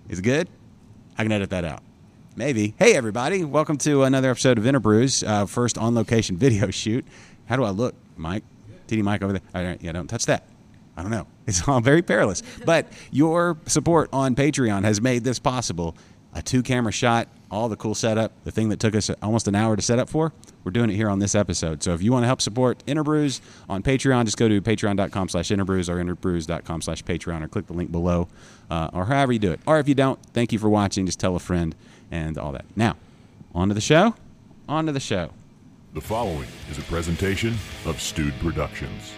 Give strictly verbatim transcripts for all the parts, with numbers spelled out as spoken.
Is it good? I can edit that out. Maybe. Hey, everybody. Welcome to another episode of Interbrews, uh, first on-location video shoot. How do I look, Mike? T D Mike over there. All right, yeah, don't touch that. I don't know. It's all very perilous. But your support on Patreon has made this possible. A two-camera shot, all the cool setup, the thing that took us almost an hour to set up for, we're doing it here on this episode. So if you want to help support Interbrews on Patreon, just go to patreon.com slash interbrews or interbrews.com slash Patreon or click the link below uh, or however you do it. Or if you don't, thank you for watching. Just tell a friend and all that. Now, on to the show. On to the show. The following is a presentation of Stewed Productions.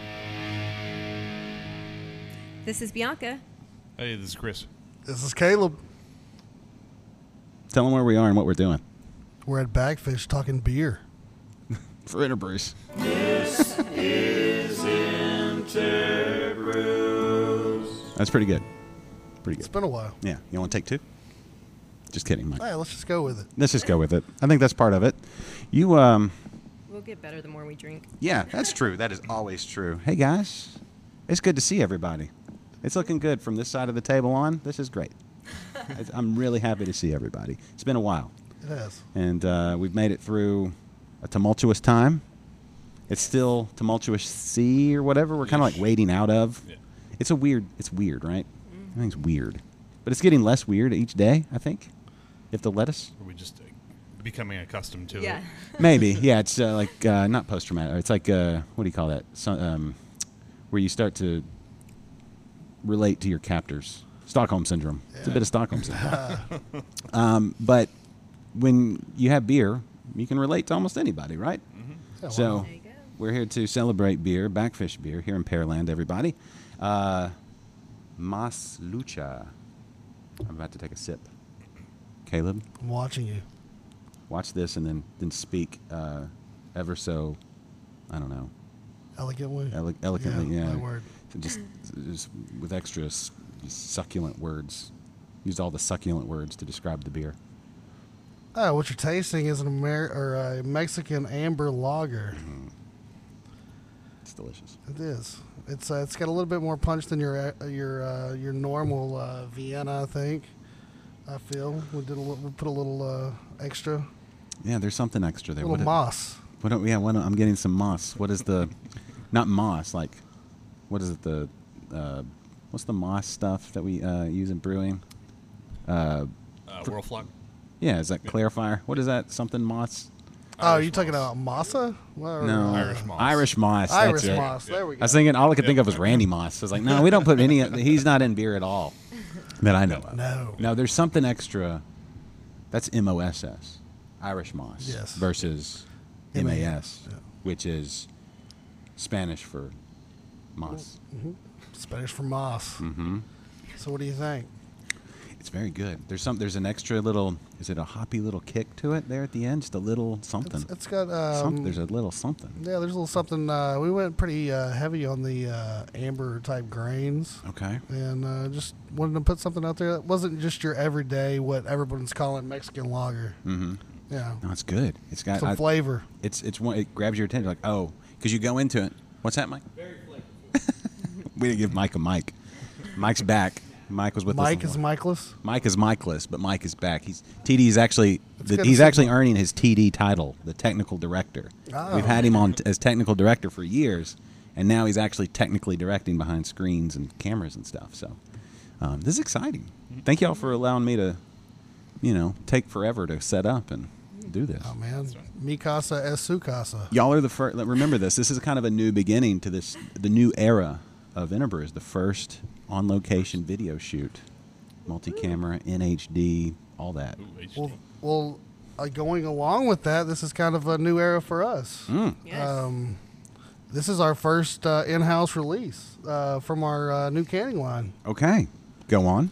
This is Bianca. Hey, this is Chris. This is Caleb. Tell them where we are and what we're doing. We're at Bagfish talking beer. For Interbrews. This is Interbrews. That's pretty good. Pretty It's good. been a while. Yeah. You want to take two? Just kidding, Mike. Hey, let's just go with it. Let's just go with it. I think that's part of it. You, um, We'll get better the more we drink. yeah, that's true. That is always true. Hey, guys. It's good to see everybody. It's looking good from this side of the table on. This is great. It's- I'm really happy to see everybody. It's been a while. It has. And uh, we've made it through a tumultuous time. It's still tumultuous sea or whatever. We're kind of like waiting out of. Yeah. It's a weird, it's weird, right? Everything's weird. But it's getting less weird each day, I think, if they'll let us. Are we just uh, becoming accustomed to Yeah. it? Maybe, yeah. It's uh, like uh, not post-traumatic. It's like uh, what do you call that? So, um, where you start to relate to your captors. Stockholm syndrome. It's a bit of Stockholm syndrome. um, but when you have beer, you can relate to almost anybody, right? Yeah, So wow. There you go. we're here to celebrate beer, Backfish beer, here in Pearland, everybody. Uh, Mas Lucha. I'm about to take a sip. Caleb, I'm watching you. watch this and then then speak uh, ever so, I don't know, Elegantly. ele- eloquently. Yeah, my word. Just, just with extra s- succulent words. Used all the succulent words to describe the beer. Oh, what you're tasting is an Amer- or a Mexican amber lager. It's delicious. It is. It's uh, it's got a little bit more punch than your uh, your uh, your normal uh, Vienna, I think. I feel we did a little, we put a little uh, extra, Yeah, there's something extra a there. little What it- moss. What do, yeah, what, I'm getting some moss. What is the, not moss, like, what is it, the, uh, what's the moss stuff that we uh, use in brewing? Uh, Uh, Whirlflock. yeah, is that clarifier? What is that, something moss? Oh, Irish you talking moss. about massa? Well, No. Irish moss. Irish moss. Irish that's it. moss. There we I go. was thinking, all I could think Yep. of was Randy Moss. I was like, no, we don't put any, he's not in beer at all that I know of. No. No, there's something extra. That's M O S S, Irish moss, Yes. versus M A S, Yeah. which is Spanish for moss. Spanish for moss. Mm-hmm. So what do you think? It's very good. There's some. There's an extra little. Is it a hoppy little kick to it there at the end? Just a little something. It's, it's got Some- um, there's a little something. yeah, there's a little something. Uh, we went pretty uh, heavy on the uh, amber type grains, Okay. and uh, just wanted to put something out there that wasn't just your everyday what everyone's calling Mexican lager. Mm-hmm. Yeah, No, it's good. It's got. some I, flavor. it's it's one. It grabs your attention. Like, oh, because you go into it. What's that, Mike? Very flavorful. We didn't give Mike a mic. Mike's back. Mike was with Mike us. is Michaelis. Mike is Mikeless, but Mike is back. He's T D's actually It's the, good to he's see actually Mike. earning his T D title, the technical director. Oh. We've had him on t- as technical director for years, and now he's actually technically directing behind screens and cameras and stuff. So um, this is exciting. Thank y'all for allowing me to, you know, take forever to set up and do this. Oh man, mi casa es su casa. Y'all are the first. Remember this. This is kind of a new beginning to this, the new era of Interbrews, the first on-location video shoot, multi-camera, N H D, all that. Ooh, H D. Well, well, uh, going along with that, this is kind of a new era for us. Mm. Yes. Um, this is our first uh, in-house release uh, from our uh, new canning line. Okay, go on.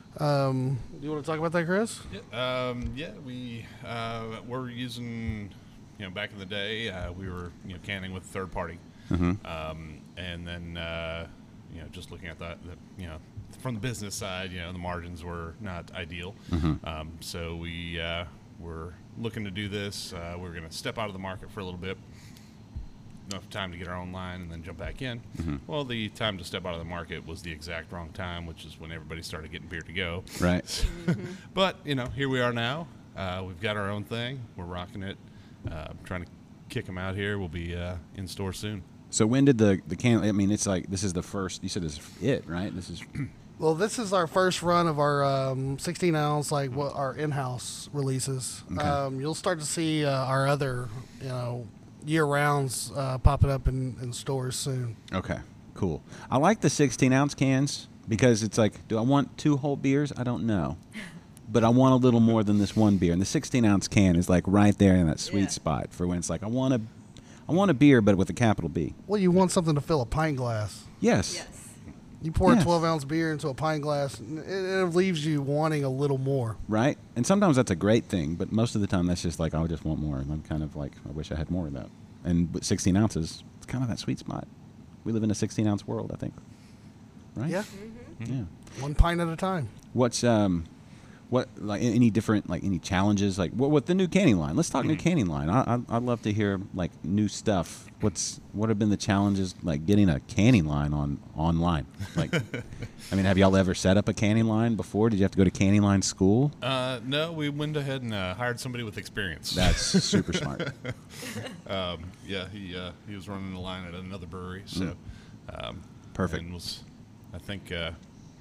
Um, do you want to talk about that, Chris? Yeah, um, yeah, we uh, were using, you know, back in the day, uh, we were, you know, canning with third party, Mm-hmm. um, and then, uh, you know, just looking at that, the, you know, from the business side, you know, the margins were not ideal, Mhm. um, so we uh, were looking to do this. Uh, we we're going to step out of the market for a little bit, enough time to get our own line and then jump back in. Mm-hmm. Well, the time to step out of the market was the exact wrong time, which is when everybody started getting beer to go. Right. But, you know, here we are now. Uh, we've got our own thing. We're rocking it. Uh, trying to kick them out here. We'll be uh, in store soon. So when did the the can? I mean, it's like this is the first. You said this is it, right? This is Well, this is our first run of our um, sixteen ounce, like what our in-house releases. Okay. Um, you'll start to see uh, our other, you know, year rounds uh, popping up in, in stores soon. okay. Cool. I like the sixteen ounce cans because it's like, do I want two whole beers? I don't know, but I want a little more than this one beer. And the sixteen ounce can is like right there in that sweet Yeah. spot for when it's like I want a, I want a beer, but with a capital B. Well, you want something to fill a pint glass. Yes. Yes. You pour Yes. a twelve ounce beer into a pint glass, and it, it leaves you wanting a little more. Right. And sometimes that's a great thing, but most of the time that's just like I just want more. And I'm kind of like I wish I had more of that. And but sixteen ounces, it's kind of that sweet spot. We live in a sixteen ounce world, I think. Right. Yeah, Yeah. one pint at a time. What's um, what like any different like any challenges like what with the new canning line? Let's talk new canning line. I, I I'd love to hear like new stuff. What's what have been the challenges like getting a canning line on online? Like, I mean, have y'all ever set up a canning line before? Did you have to go to canning line school? Uh, no, we went ahead and uh, hired somebody with experience. That's super smart. Um, yeah, he uh, he was running the line at another brewery, so um, Perfect. And was, I think, uh,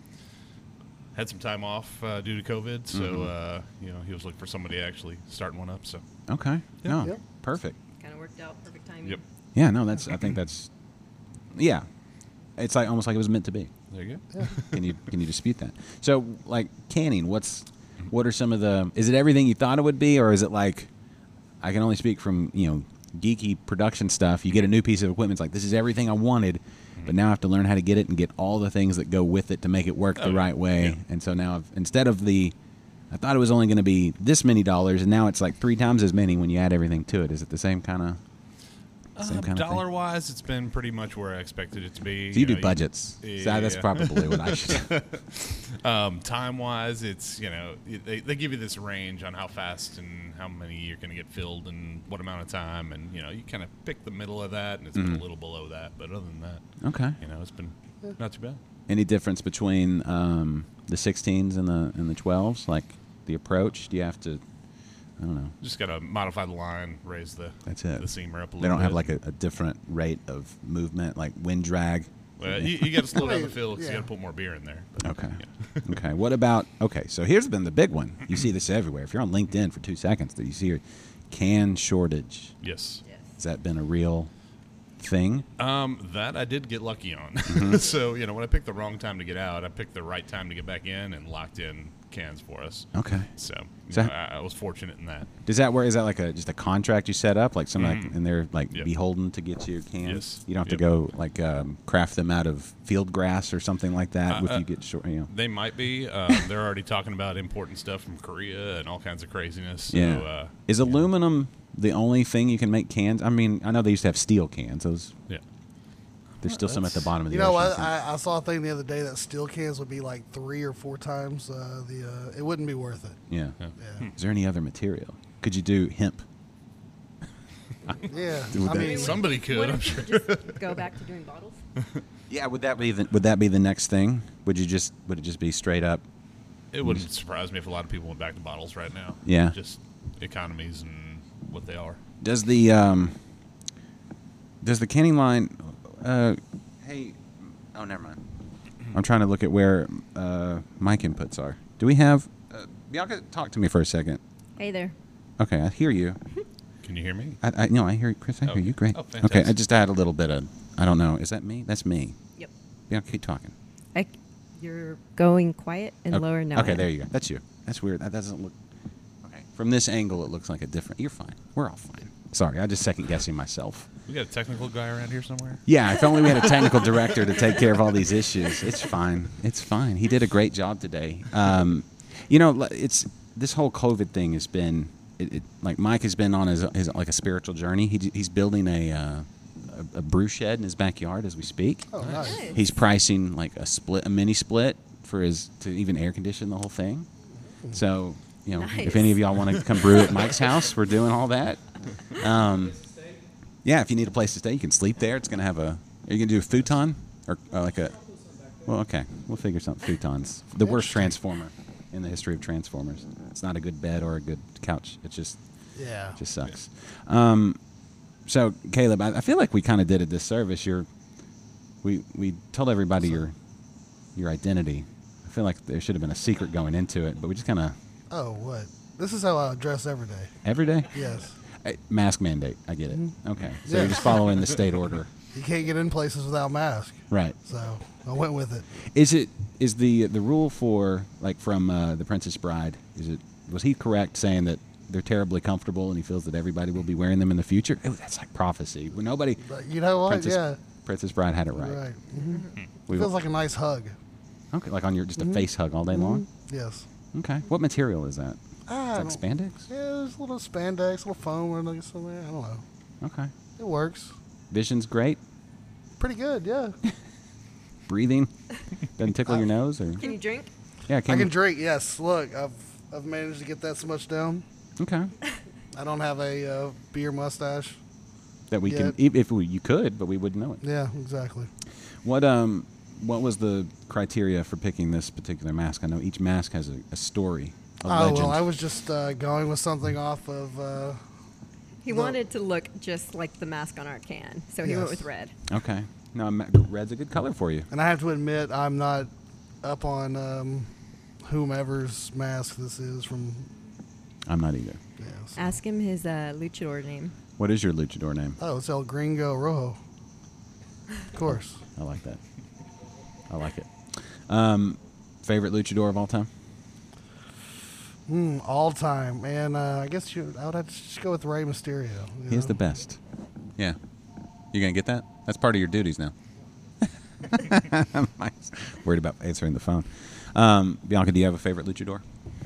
had some time off uh, due to COVID, so Mm-hmm. uh, you know he was looking for somebody actually starting one up. So Okay. No. Yep. Perfect. Kind of worked out. Perfect timing. yep, Yeah. No. That's. I think that's. Yeah. It's like almost like it was meant to be. there you go. Can you can you dispute that? So like canning, what's what are some of the? Is it everything you thought it would be, or is it like? I can only speak from you know geeky production stuff. You get a new piece of equipment, it's like this is everything I wanted, but now I have to learn how to get it and get all the things that go with it to make it work the Oh, right way. yeah. And so now I've, instead of the, I thought it was only going to be this many dollars, and now it's like three times as many when you add everything to it. Is it the same kind of? Same Uh, kind of thing? dollar wise, it's been pretty much where I expected it to be. So you do know, budgets. So that's Yeah. probably what I should. Um, time wise, it's you know they, they give you this range on how fast and how many you're going to get filled and what amount of time, and you know you kind of pick the middle of that, and it's Mm-hmm. been a little below that. But other than that, Okay. you know it's been not too bad. Any difference between um, the sixteens and the and the twelves? Like the approach? Do you have to? I don't know. Just got to modify the line, raise the That's it. the seamer up a little. They don't have bit. like a, a different rate of movement, like wind drag. Well, you, you got to slow down the Wait, fill because yeah. you got to put more beer in there. But, Okay. yeah. Okay. What about? Okay. So here's been the big one. You see this everywhere. If you're on LinkedIn for two seconds, that you see your can shortage. Yes. Yes. Has that been a real thing? Um, that I did get lucky on. Mm-hmm. So you know, when I picked the wrong time to get out, I picked the right time to get back in and locked in cans for us. Okay. So, you So- know, I, I was fortunate in that. Does that work? Is that like a just a contract you set up, like somebody, Mhm. and they're like Yep. beholden to get you your cans? Yes. You don't have Yep. to go like um, craft them out of field grass or something like that. Uh, if uh, you get short, you know. They might be. Um, they're already talking about importing stuff from Korea and all kinds of craziness. So, Yeah. Uh, Is aluminum the only thing you can make cans? I mean, I know they used to have steel cans. Those yeah. there's still some at the bottom of the You know, ocean. I, I, I saw a thing the other day that steel cans would be like three or four times uh, the. Uh, it wouldn't be worth it. yeah. Yeah. Yeah, Is there any other material? Could you do hemp? yeah. Would I that- mean, Somebody could. What I'm if sure. you just go back to doing bottles? Yeah. Would that be the Would that be the next thing? Would you just Would it just be straight up? It wouldn't surprise me if a lot of people went back to bottles right now. Yeah. Just economies and what they are. Does the um Does the canning line? Uh, hey. Oh, never mind. I'm trying to look at where uh, mic inputs are. Do we have? Uh, Bianca, talk to me for a second. Hey there. Okay, I hear you. Can you hear me? I, I no, I hear you, Chris. I hear Okay. you. Great. Oh, okay, I fantastic. just had a little bit of. I don't know. Is that me? That's me. Yep. Bianca, keep talking. I, you're going quiet and okay. lower now. Okay, there you go. That's you. That's weird. That doesn't look. Okay. From this angle, it looks like a different. You're fine. We're all fine. Sorry, I'm just second guessing myself. We got a technical guy around here somewhere. Yeah, if only we had a technical director to take care of all these issues. It's fine. It's fine. He did a great job today. Um, you know, it's this whole COVID thing has been it, it, like Mike has been on his, his like a spiritual journey. He, he's building a, uh, a a brew shed in his backyard as we speak. oh, nice. Nice. He's pricing like a split, a mini split for his to even air condition the whole thing. So you know, Nice. if any of y'all want to come brew at Mike's house, we're doing all that. Um, Yeah, if you need a place to stay, you can sleep there. It's going to have a. Are you going to do a futon or uh, like a? Well, okay, we'll figure something. Futons, the worst transformer in the history of Transformers. It's not a good bed or a good couch. It just Yeah. just sucks. Um, so Caleb, I, I feel like we kind of did a disservice. You're, we we told everybody your your identity. I feel like there should have been a secret going into it, but we just kind of Oh, what? This is how I dress every day. every day. Yes. Uh, Mask mandate. I get it. Okay, so Yeah. you're just following the state order, You can't get in places without mask. right? So I went with it. Is it is the the rule for like from uh, the Princess Bride? Is it was he correct saying that they're terribly comfortable and he feels that everybody will be wearing them in the future? Oh, that's like prophecy. When nobody, But you know what? Princess, Yeah. Princess Bride had it right. Right. hmm We Feels like a nice hug. okay, like on your just a face hug all day long. Yes. Okay, what material is that? Ah, It's I like don't- spandex. Yeah, there's a little spandex, a little foam or like somewhere. I don't know. Okay, It works. vision's great. Pretty good, yeah. Breathing doesn't tickle your nose or Can you drink? yeah. I Can can you- drink, yes. Look, I've I've managed to get that so much down. okay, I don't have a uh, beer mustache. that we can Yeah. if if we, you could, but we wouldn't know it. Yeah, exactly. What um what was the criteria for picking this particular mask? I know each mask has a, a story, a Oh, legend. well, I was just uh, going with something off of. Uh, He The- wanted to look just like the mask on our can, so he went Yes. with red. Okay. No, ma- red's a good color for you. and I have to admit, I'm not up on um, whomever's mask this is from. I'm not either. Yeah, so- Ask him his uh, luchador name. What is your luchador name? Oh, it's El Gringo Rojo. Of course. I like that. I like it. Um, favorite luchador of all time? Mm, all time. And uh, I guess you, I would have to just go with Rey Mysterio. you He is know? the best. Yeah. You gonna get that? That's part of your duties now. Mike's worried about answering the phone. Um, Bianca, do you have a favorite luchador?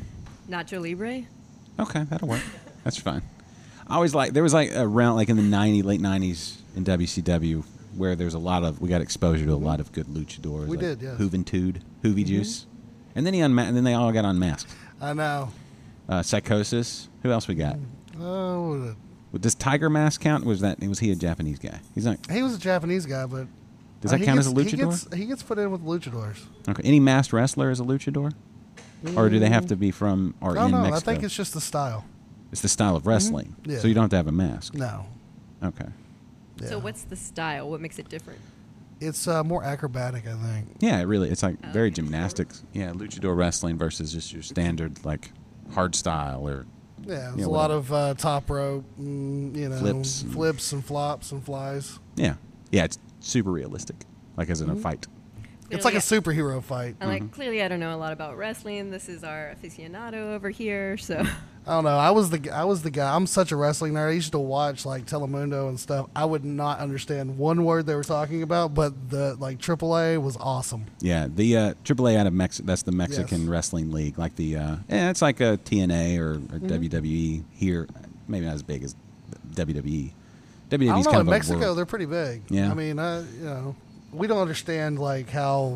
Nacho Libre. Okay, that'll work. That's fine. I always like there was like around like in the nineties, late nineties in W C W where there's a lot of we got exposure to a lot of good luchadors. We like did, yes. Juventud, Hoovy Juice, and then he unma- and then they all got unmasked. I know. Uh, Psychosis. Who else we got? Oh, what was it? Does Tiger Mask count? Was that was he a Japanese guy? He's not. He was a Japanese guy, but Does uh, that he count gets, as a luchador? He gets, he gets put in with luchadors. Okay. Any masked wrestler is a luchador, or do they have to be from or Oh in no, I Mexico? think it's just the style. It's the style of wrestling, Yeah. so you don't have to have a mask. No. Okay. Yeah. So what's the style? What makes it different? It's uh, more acrobatic, I think. Yeah, it really. It's like Oh, very okay. gymnastics. Yeah, luchador wrestling versus just your standard like hard style or Yeah, there's Yeah, a lot whatever. of uh, top rope, mm, you know, Flips and- flips and flops and flies. yeah, yeah. It's super realistic, like as in Mm-hmm. a fight. It's like a Clearly, superhero fight. I'm like, clearly, I don't know a lot about wrestling. This is our aficionado over here, so I don't know. I was the g- I was the guy. I'm such a wrestling nerd. I used to watch like Telemundo and stuff. I would not understand one word they were talking about, but the like triple A was awesome. Yeah, the uh, triple A out of Mexico. That's the Mexican Yes. wrestling league. Like the uh, yeah, it's like a T N A or, or Mm-hmm. W W E here. Maybe not as big as W W E. W I W E is don't know. kind In of a Mexico, world. they're pretty big. Yeah. I mean, uh, you know, we don't understand like how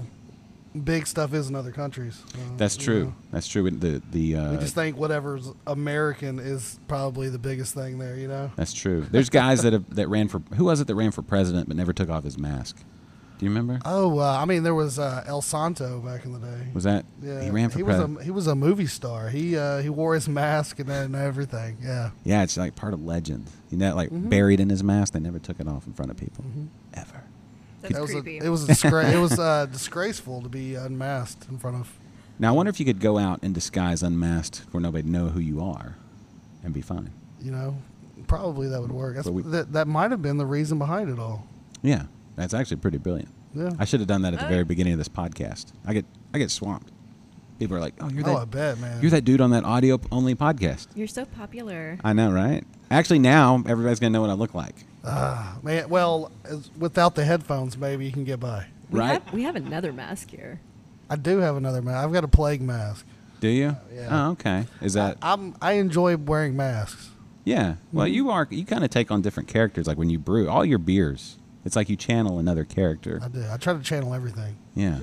big stuff is in other countries. Uh, That's you true. know. That's true. The the uh, We just think whatever's American is probably the biggest thing there. You know. that's true. There's guys that have, that ran for who was it that ran for president but never took off his mask. Do you remember? Oh, uh, I mean, there was uh, El Santo back in the day. Was that Yeah, he ran for he was president? a he was a movie star. He uh, he wore his mask and then everything. Yeah, Yeah, it's like part of legend. You know, like Mm-hmm. buried in his mask. They never took it off in front of people ever. that's it was creepy. a, it was a disgra- it was uh, disgraceful to be unmasked in front of. Now I wonder if you could go out in disguise unmasked where nobody know who you are, and be fine. You know, probably that would work. That's, But we- that that might have been the reason behind it all. Yeah, that's actually pretty brilliant. Yeah. I should have done that at the Oh. very beginning of this podcast. I get I get swamped. People are like, "Oh, you're Oh, I that bet, man. you're that dude on that audio only podcast." You're so popular. I know, right? Actually, now everybody's gonna know what I look like. Ah, man. Well, as, without the headphones, maybe you can get by. We Right? Have, we have another mask here. I do have another mask. I've got a plague mask. Do you? Yeah. Oh, okay. Is that? I'm I enjoy wearing masks. Yeah. Well, you are. You kind of take on different characters. Like when you brew all your beers, it's like you channel another character. I do. I try to channel everything. Yeah.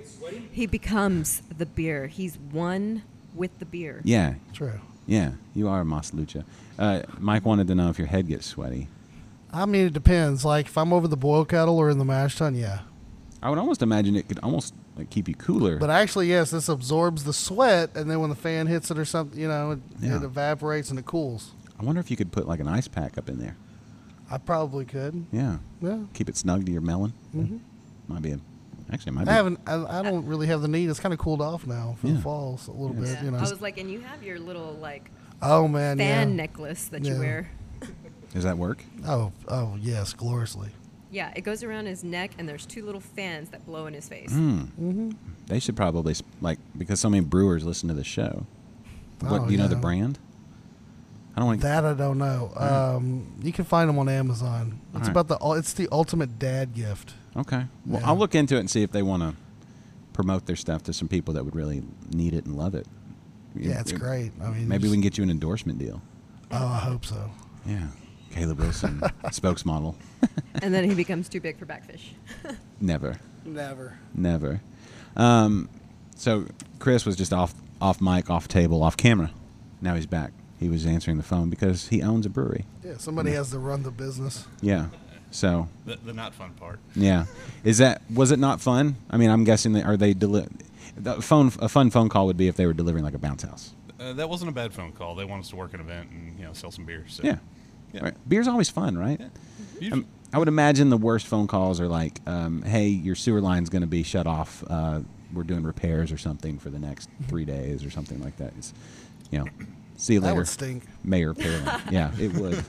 He becomes the beer. He's one with the beer. Yeah. True. Yeah. You are a Mas Lucha. Uh, Mike wanted to know if your head gets sweaty. I mean, it depends. Like if I'm over the boil kettle or in the mash tun, yeah. I would almost imagine it could almost like keep you cooler. But actually, yes, this absorbs the sweat, and then when the fan hits it or something, you know, it, Yeah. it evaporates and it cools. I wonder if you could put like an ice pack up in there. I probably could. Yeah. Yeah. Keep it snug to your melon. hmm Might be a, actually it might be. I haven't. I, I don't really have the need. It's kind of cooled off now for Yeah. the falls a little Yes. bit. You know. I was like, and you have your little like Oh man. fan yeah. necklace that Yeah. you wear. Does that work? Oh. Oh yes, gloriously. Yeah, it goes around his neck, and there's two little fans that blow in his face. Hmm. Mm-hmm. They should probably sp- like because so many brewers listen to the show. What Oh, do you know the yeah. brand? I don't want That I don't know. Um, you can find them on Amazon. It's Alright. about the. ul- It's the ultimate dad gift. Okay. Well, Yeah. I'll look into it and see if they want to promote their stuff to some people that would really need it and love it. Yeah, it's It- great. I mean, Maybe we just- can get you an endorsement deal. Oh, I hope so. Yeah. Caleb Wilson, spokesmodel. And then he becomes too big for Backfish. Never. Never. Never. Um, so Chris was just off off mic, off table, off camera. Now he's back. He was answering the phone because he owns a brewery. Yeah, somebody has to run the business. Yeah. So The, the not fun part. yeah, is that was it not fun? I mean, I'm guessing that are they deli- the phone a fun phone call would be if they were delivering like a bounce house. Uh, that wasn't a bad phone call. They want us to work an event and you know sell some beer. So. Yeah. Yeah. Right. Beer's always fun, right? Yeah. You- Um, I would imagine the worst phone calls are like, um, "Hey, your sewer line's going to be shut off. Uh, we're doing repairs or something for the next three days or something like that." It's, you know, see you That later, would stink. Mayor Palin. Yeah, it would.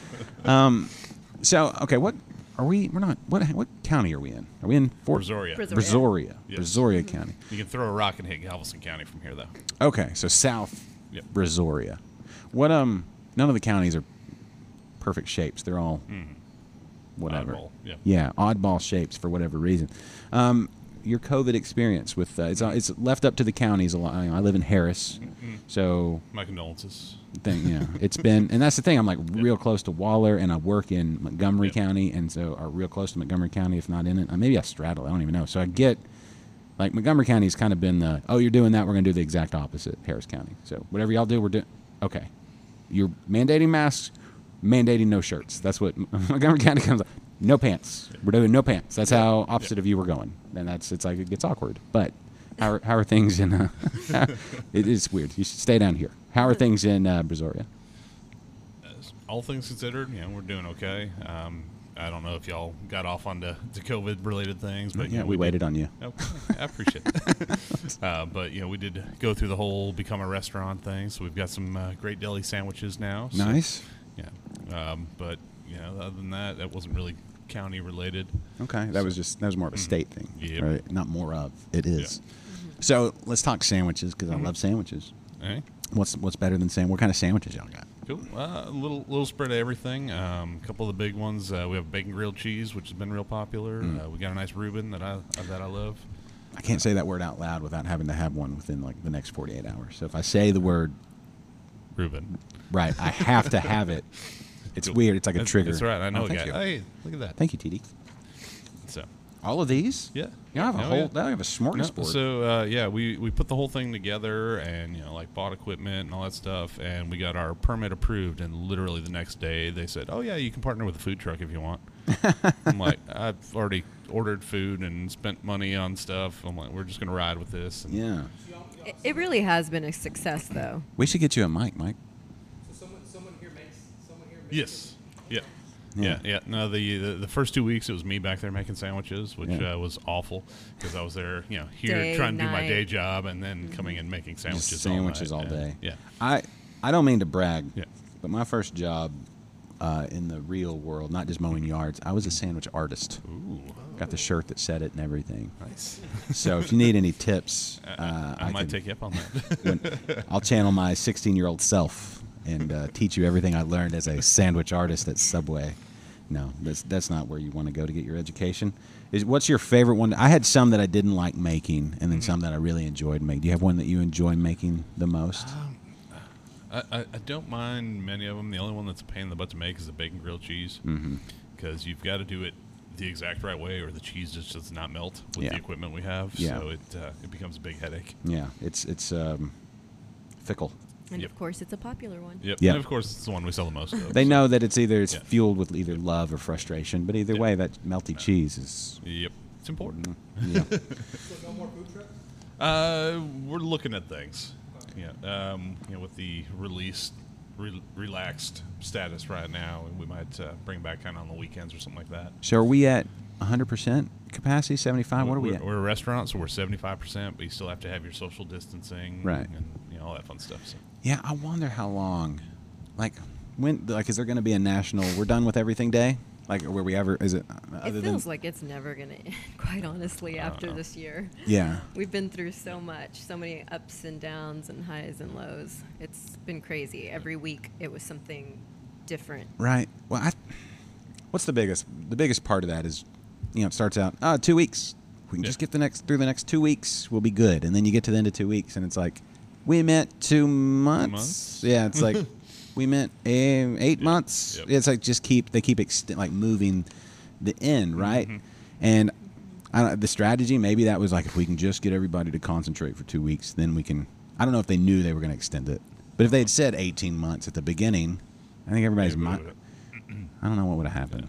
Um, so okay, what are we? We're not. What what county are we in? Are we in Fort Brazoria. Brazoria. Brazoria, Yes. Brazoria County. You can throw a rock and hit Galveston County from here, though. Okay, so South Yep. Brazoria. What um? None of the counties are perfect shapes. They're all whatever. Oddball, yeah. Yeah, oddball shapes for whatever reason. Um, your COVID experience with uh, it's uh, it's left up to the counties a lot. I, I live in Harris, so My condolences. thing you know it's been and that's the thing. I'm like real close to Waller, and I work in Montgomery Yep. County, and so are real close to Montgomery County, if not in it. Uh, maybe I straddle. I don't even know. So I get. Like Montgomery County's kind of been the, oh, you're doing that, we're going to do the exact opposite, Harris County. So whatever y'all do, we're doing, okay. You're mandating masks, mandating no shirts. That's what Montgomery County comes up. No pants. We're doing no pants. That's how opposite of you we're going. And that's, it's like, it gets awkward. But how are, how are things in, uh, it is weird. You should stay down here. How are things in uh, Brazoria? As all things considered, you know, we're doing okay. Um, I don't know if y'all got off onto to COVID-related things, but you Yeah, know, we did- waited on you. Okay, I appreciate it. uh, but you know, we did go through the whole become a restaurant thing, so we've got some uh, great deli sandwiches now. So, Nice. Yeah, um, but you know, other than that, that wasn't really county related. Okay, that was just that was more of a state thing, Yep. right? Not more of it is. So let's talk sandwiches because I love sandwiches. Hey, What's what's better than sand? What kind of sandwiches y'all got? cool. Uh, a little little spread of everything. Um, a couple of the big ones. Uh, we have bacon grilled cheese, which has been real popular. Uh, we got a nice Reuben that I uh, that I love. I can't say that word out loud without having to have one within like the next forty-eight hours. So if I say the word Reuben. right, I have to have it. It's Cool. weird. It's like a That's- trigger. That's right. I know Oh, a thank guy. you. Hey, look at that. Thank you, T D. So. All of these? Yeah. You have a Oh, whole. yeah. I have a No, smorgasbord. so uh, yeah, we, we put the whole thing together and you know like bought equipment and all that stuff, and we got our permit approved. And literally the next day they said, "Oh yeah, you can partner with a food truck if you want." I'm like, I've already ordered food and spent money on stuff. I'm like, we're just gonna ride with this. And yeah. It, it really has been a success, though. We should get you a mic, Mike. So someone, someone here makes, someone here makes. Yes. Yeah. Yeah. Yeah, yeah. No, the, the the first two weeks it was me back there making sandwiches, which Yeah. uh, was awful because I was there, you know, here Day, trying to do my night. day job and then coming and making sandwiches. Just sandwiches all, all, night. day. Yeah. I I don't mean to brag. Yeah. But my first job uh, in the real world, not just mowing yards, I was a sandwich artist. Ooh. Got the shirt that said it and everything. Nice. So if you need any tips, I, uh, I, might can- take you up on that. when, I'll channel my sixteen-year-old self and uh, teach you everything I learned as a sandwich artist at Subway. No, that's that's not where you want to go to get your education. Is what's your favorite one? I had some that I didn't like making, and then some that I really enjoyed making. Do you have one that you enjoy making the most? I, I, I don't mind many of them. The only one that's a pain in the butt to make is the bacon grilled cheese, because you've got to do it the exact right way, or the cheese just does not melt with Yeah. the equipment we have. Yeah. So it uh, it becomes a big headache. Yeah, it's it's um, fickle. And Yep. of course, it's a popular one. Yep. Yep. And of course, it's the one we sell the most of. They so- know that it's either it's Yeah. fueled with either love or frustration, but either Yeah. way, that melty cheese is. Yep. It's important. Yeah. So no more food trucks? Uh, we're looking at things. Yeah. Um, you know, with the released, re- relaxed status right now, we might uh, bring back kind of on the weekends or something like that. So are we at one hundred percent capacity, seventy-five? What are we we're, at? We're a restaurant, so we're seventy-five percent, but you still have to have your social distancing, Right. And you know all that fun stuff. So. Yeah, I wonder how long. Like, when? Like, is there going to be a national? We're done with everything day. Like, where we ever is it? uh, Other It feels than like it's never going to end, quite honestly, after Uh-uh. this year. yeah, We've been through so much, so many ups and downs and highs and lows. It's been crazy. Every week it was something different. right. Well, I, what's the biggest? The biggest part of that is, you know, it starts out uh, two weeks. We can Yeah. just get the next through the next two weeks. We'll be good, and then you get to the end of two weeks, and it's like, we meant two months. months? Yeah, it's like we meant um, eight Yeah. months. Yep. It's like just keep they keep ext- like moving the end, right? Mhm. And I don't, the strategy maybe that was like if we can just get everybody to concentrate for two weeks, then we can. I don't know if they knew they were going to extend it, but if they had said eighteen months at the beginning, I think everybody's Maybe we mind. would've- I don't know what would have happened.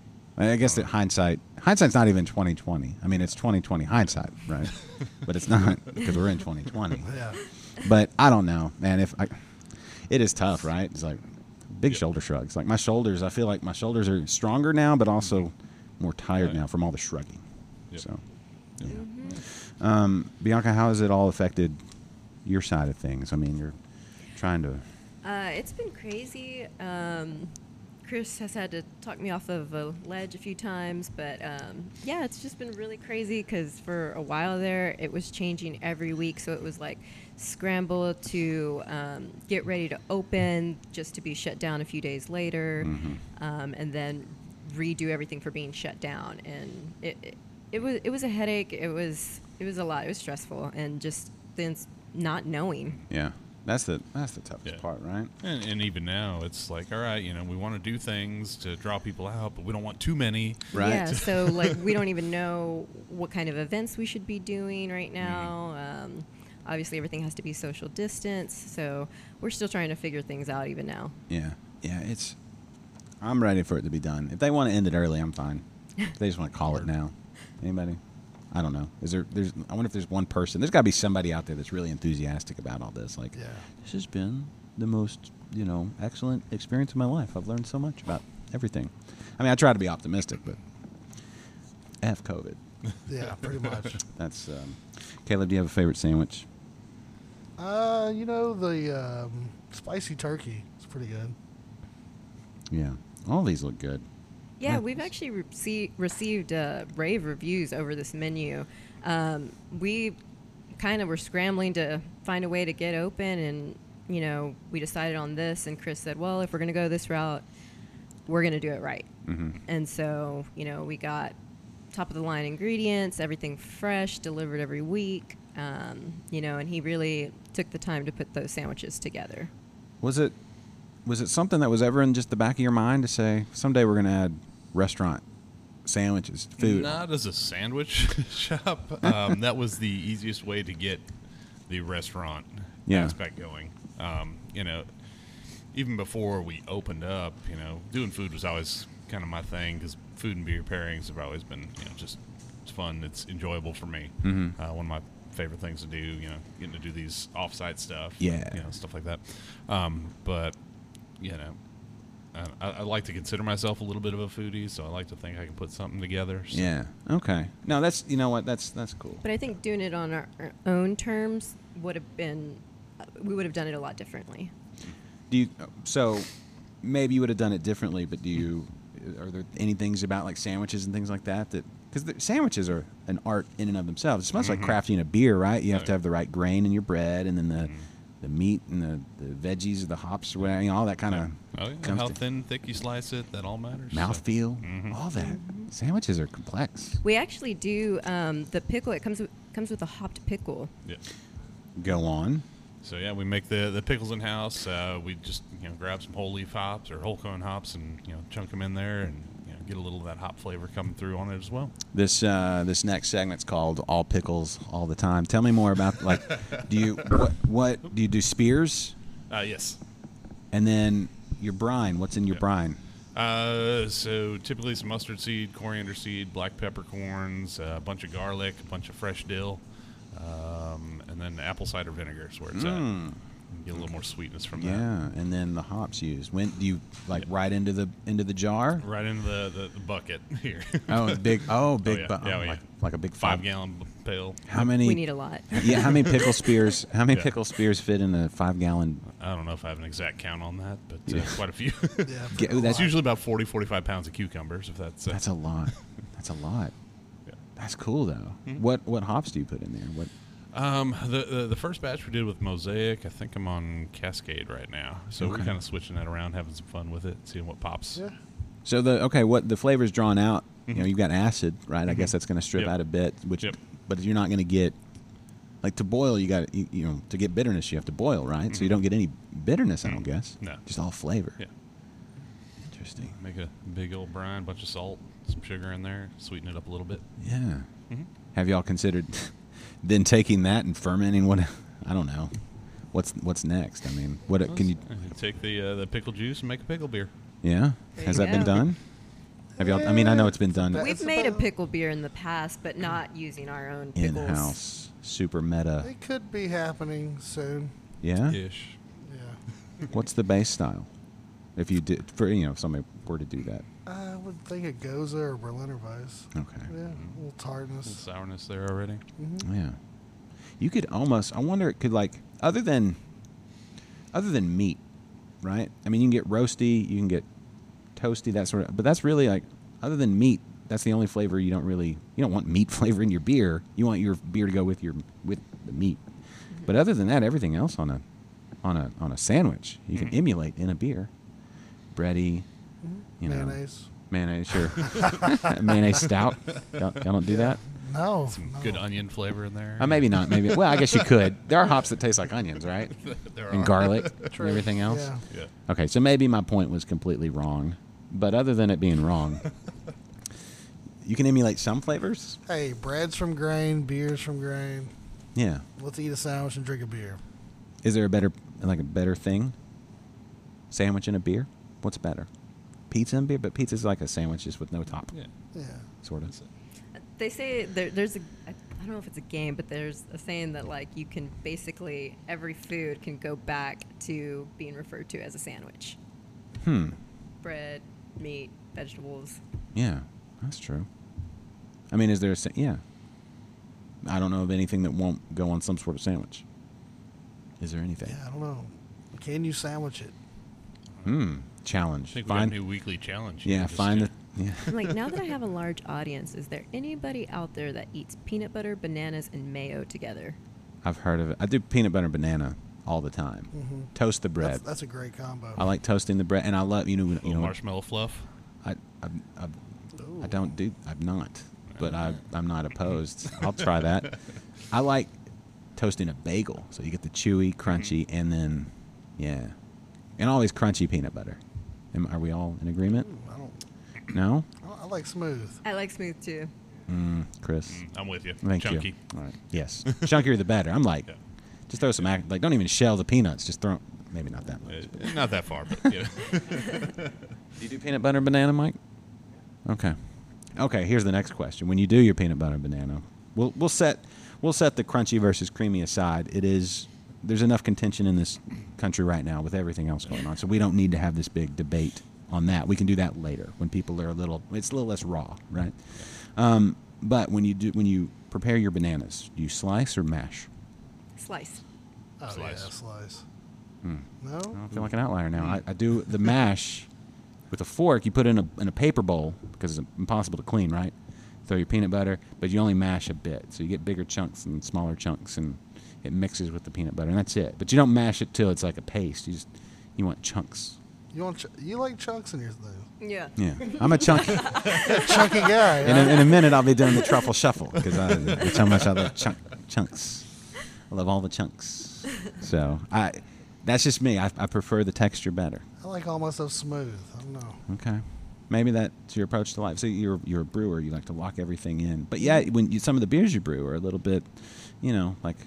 I guess that hindsight, hindsight's not even twenty twenty. I mean, it's twenty twenty hindsight, right? But it's not because we're in twenty twenty. Yeah. But I don't know, man. If I, it is tough, right? It's like big Yep. shoulder shrugs. Like my shoulders, I feel like my shoulders are stronger now, but also more tired Right. now from all the shrugging. Yep. So, yeah. Mm-hmm. Um, Bianca, how has it all affected your side of things? I mean, you're trying to. Uh, it's been crazy. Um, Chris has had to talk me off of a ledge a few times, but um, yeah, it's just been really crazy because for a while there, it was changing every week. So it was like scramble to um, get ready to open, just to be shut down a few days later, Mm-hmm. um, and then redo everything for being shut down. And it, it it was it was a headache. It was it was a lot. It was stressful, and just then s- not knowing. Yeah, that's the that's the toughest Yeah. part, right? And, and even now, it's like, all right, you know, we want to do things to draw people out, but we don't want too many. Right. Yeah, so like we don't even know what kind of events we should be doing right now. Um, obviously, everything has to be social distance, so we're still trying to figure things out even now. Yeah, yeah. It's. I'm ready for it to be done. If they want to end it early, I'm fine. If they just want to call it now. Anybody? I don't know. Is there? There's. I wonder if there's one person. There's got to be somebody out there that's really enthusiastic about all this. Like, Yeah. this has been the most, you know, excellent experience of my life. I've learned so much about everything. I mean, I try to be optimistic, but F COVID. Yeah, pretty much. That's. Um, Caleb, do you have a favorite sandwich? Uh, you know the um, spicy turkey. It's pretty good. Yeah. All these look good. Yeah, Yeah. we've actually rece- received uh, rave reviews over this menu. Um, we kind of were scrambling to find a way to get open, and you know, we decided on this. And Chris said, "Well, if we're going to go this route, we're going to do it right." Mm-hmm. And so, you know, we got top of the line ingredients, everything fresh, delivered every week. Um, you know, and he really took the time to put those sandwiches together. Was it was it something that was ever in just the back of your mind to say someday we're going to add restaurant sandwiches, food? Not as a sandwich shop. Um, that was the easiest way to get the restaurant Yeah. aspect going. Um, you know, even before we opened up, you know, doing food was always kind of my thing because food and beer pairings have always been, you know, just it's fun. It's enjoyable for me. Mhm. Uh, one of my favorite things to do, you know, getting to do these off-site stuff. Yeah. You know, stuff like that. Um, but, you know, I, I like to consider myself a little bit of a foodie, so I like to think I can put something together. So. Yeah. Okay. No, that's you know what that's that's cool. But I think doing it on our, our own terms would have been, uh, we would have done it a lot differently. Do you so maybe you would have done it differently, but do you are there any things about like sandwiches and things like that that because sandwiches are an art in and of themselves. It's much like crafting a beer, right? You have Oh, to have the right grain in your bread, and then the Mhm. the meat and the, the veggies, the hops, whatever, you know, all that kind of Oh, yeah. comes How to- thin, thick you slice it, that all matters. so. mouthfeel, Mhm. all that. Sandwiches are complex. We actually do um, the pickle. It comes with, comes with a hopped pickle. Yeah. Go on. So yeah, we make the the pickles in house. Uh, we just you know grab some whole leaf hops or whole cone hops and you know chunk them in there and you know get a little of that hop flavor coming through on it as well. This uh, this next segment's called "All Pickles All the Time." Tell me more about like, do you what what do you do spears? Uh, yes. And then your brine. What's in your Yep. brine? Uh, so typically some mustard seed, coriander seed, black peppercorns, uh, a bunch of garlic, a bunch of fresh dill, um, and then apple cider vinegar is where it's at. Mm. Get a little more sweetness from that. Yeah, and then the hops used. When do you like right into the into the jar? Right into the, the, the bucket here. Oh, the big. Oh, big. yeah. bu- Yeah, oh, oh, yeah. like, like a big Five five. gallon pail. How many? We need a lot. Yeah, how many pickle spears? How many Yeah. pickle spears fit in a five gallon? I don't know if I have an exact count on that, but uh, Yeah. quite a few. Yeah, Get- for- that's It's usually about forty, forty-five pounds of cucumbers, if that's. Uh, That's a lot. That's a lot. Yeah. That's cool though. Mhm. What what hops do you put in there? What? Um, the, the the first batch we did with Mosaic, I think I'm on Cascade right now, so we're Okay. kind of switching that around, having some fun with it, seeing what pops. Yeah. So the okay, what the flavor's drawn out? You know, Mhm. you've got acid, right? I Mhm. guess that's going to strip Yep. out a bit, which, Yep. but you're not going to get like to boil. You got you, you know to get bitterness, you have to boil, right? So you Mhm. don't get any bitterness, I don't Mhm. guess. No. Just all flavor. Yeah. Interesting. Make a big old brine, bunch of salt, some sugar in there, sweeten it up a little bit. Yeah. Mhm. Have y'all considered then taking that and fermenting? What I don't know. What's what's next? I mean, what can you? Uh, Take the uh, the pickle juice and make a pickle beer. Yeah. There Has you that been go. done? Have y'all? I mean, I know it's been done But- We've It's made a about- pickle beer in the past, but not using our own in pickles. house. Super meta. It could be happening soon. Yeah. Ish. Yeah. What's the base style? If you did, for you know, if somebody were to do that. I would think a Goza or Berliner Weiss. Okay. Yeah, a little little tartness. sourness there already. hmm Yeah. You could almost. I wonder. It could like other than other than meat, right? I mean, you can get roasty, you can get toasty, that sort of. But that's really like other than meat. That's the only flavor you don't really. You don't want meat flavor in your beer. You want your beer to go with your with the meat. But other than that, everything else on a on a on a sandwich you can Mhm. emulate in a beer. Bready, you know, Mayonnaise. mayonnaise, sure. Mayonnaise stout. Y'all, y'all don't do that. No. Some no. good onion flavor in there. Uh, maybe not. Maybe. Well, I guess you could. There are hops that taste like onions, right? there And are. garlic and True. everything else. Yeah. Yeah. Okay, so maybe my point was completely wrong, but other than it being wrong, you can emulate some flavors. Hey, bread's from grain, beer's from grain. Yeah. Let's eat a sandwich and drink a beer. Is there a better, like a better thing? Sandwich and a beer. What's better? Pizza and beer, but pizza's like a sandwich just with no top, Yeah. Yeah. sort of. They say there, there's a, I I don't know if it's a game, but there's a saying that like you can basically every food can go back to being referred to as a sandwich. Hmm. Bread, meat, vegetables. Yeah, that's true. I mean, is there a sa- yeah? I don't know of anything that won't go on some sort of sandwich. Is there anything? Yeah, I don't know. Can you sandwich it? Hmm. I Challenge. think we got a Find. new weekly challenge. Yeah. Just, Find uh, the. Yeah. I'm like, now that I have a large audience, is there anybody out there that eats peanut butter, bananas, and mayo together? I've heard of it. I do peanut butter and banana all the time. Mm-hmm. Toast the bread. That's, that's a great combo. I like toasting the bread, and I love you know you little know marshmallow fluff. I I, I, Ooh. I don't do I'm not, but I I'm not opposed. I'll try that. I like toasting a bagel, so you get the chewy, crunchy, and then yeah, and always crunchy peanut butter. Am, are we all in agreement? Ooh, I don't. No. I, I like smooth. I like smooth too. Mm, Chris. Mm, I'm with you. Thank Chunky. you. All right. Yes. Chunkier the better. I'm like, Yeah. just throw some ac- like don't even shell the peanuts. Just throw maybe not that much. Uh, not that far, but yeah. Do you do peanut butter and banana, Mike? Okay. Okay, here's the next question. When you do your peanut butter and banana, we'll we'll set we'll set the crunchy versus creamy aside. It is there's enough contention in this country right now with everything else going on. So we don't need to have this big debate on that. We can do that later when people are a little it's a little less raw, right? Um, but when you do when you prepare your bananas, do you slice or mash? Slice. Oh, Slice. yeah, slice. Hmm. No? I feel like an outlier now. I, I do the mash with a fork. You put it in a in a paper bowl because it's impossible to clean, right? Throw your peanut butter, but you only mash a bit, so you get bigger chunks and smaller chunks, and it mixes with the peanut butter, and that's it. But you don't mash it till it's like a paste. You just you want chunks. You want ch- you like chunks in your thing? Yeah. Yeah, I'm a chunky. Chunky guy. in, huh? a, in a minute, I'll be doing the truffle shuffle because that's how much I love chunk, chunks. I love all the chunks. So I, that's just me. I, I prefer the texture better. I like all my stuff smooth. I don't know. Okay, maybe that's your approach to life. So you're you're a brewer. You like to lock everything in. But yeah, when you, some of the beers you brew are a little bit, you know, like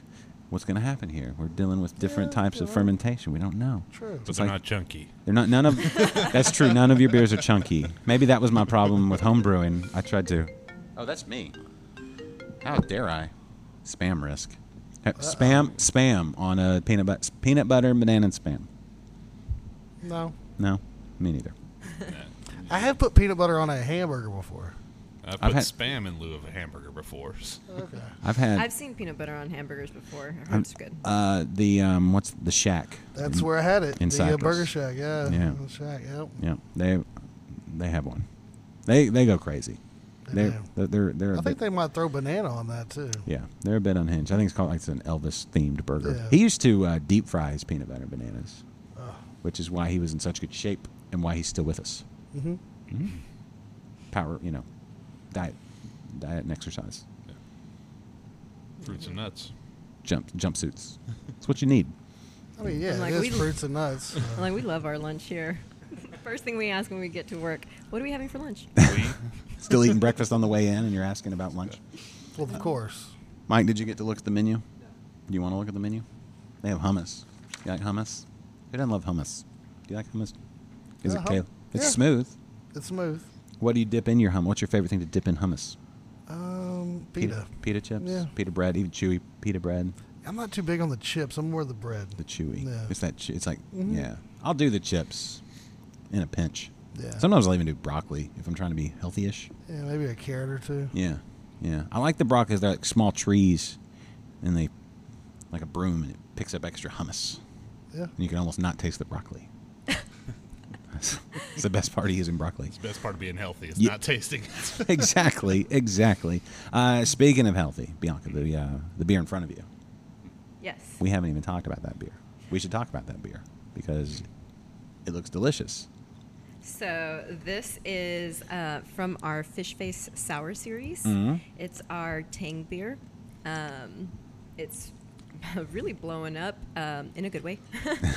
what's going to happen here. We're dealing with different Yeah, types you of know. fermentation. We don't know. True. But It's they're like- not chunky. They're not. None of. That's true. None of your beers are chunky. Maybe that was my problem with home brewing. I tried to. Oh, that's me. How dare I? Spam risk. Uh, Spam. Spam on a peanut butter. Peanut butter, banana, and spam. No. No, me neither. I have put peanut butter on a hamburger before. I've I've put had- spam in lieu of a hamburger before. Okay. I've had. I've seen peanut butter on hamburgers before. I heard I'm- it's good. Uh, the um, what's the Shack? That's where I had it. In the uh, Cyprus. Burger Shack, yeah. Yeah. The Shack, yep. Yeah, they they have one. They they go crazy. They They're do. they're they're, they're a I think bit, they might throw banana on that too. yeah they're a bit unhinged. I think it's called like it's an Elvis themed burger. Yeah. He used to uh, deep fry his peanut butter bananas, Oh. which is why he was in such good shape and why he's still with us. Mm-hmm. Power, you know, diet, diet and exercise, Fruits and nuts. jump jumpsuits. It's what you need. I mean, yeah, I'm like, it is we- fruits and nuts. so. I'm like, we love our lunch here. First thing we ask when we get to work, what are we having for lunch? We, Still eating breakfast on the way in, and you're asking about lunch. Well, of course. Mike, did you get to look at the menu? Do you want to look at the menu? They have hummus. You like hummus? Who doesn't love hummus? Do you like hummus? Is Yeah, it hum- Caleb? It's yeah. smooth. It's smooth. What do you dip in your hummus? What's your favorite thing to dip in hummus? Um, pita. Pita chips? Yeah. Pita bread, even chewy pita bread. I'm not too big on the chips. I'm more the bread. The chewy. Yeah. It's that. Ch- it's like Mhm. yeah. I'll do the chips in a pinch. Yeah. Sometimes I'll even do broccoli if I'm trying to be healthy-ish. Yeah, maybe a carrot or two. Yeah, yeah. I like the broccoli. They're like small trees, and they like a broom, and it picks up extra hummus. Yeah. And you can almost not taste the broccoli. It's the best part of using broccoli. it's the best part of being healthy. It's Yeah. not tasting it. Exactly, exactly. Uh, speaking of healthy, Bianca, the uh, the beer in front of you. Yes. We haven't even talked about that beer. We should talk about that beer because it looks delicious. So this is uh, from our Fish Face Sour series. Mhm. It's our Tang beer. Um, it's really blowing up um, in a good way.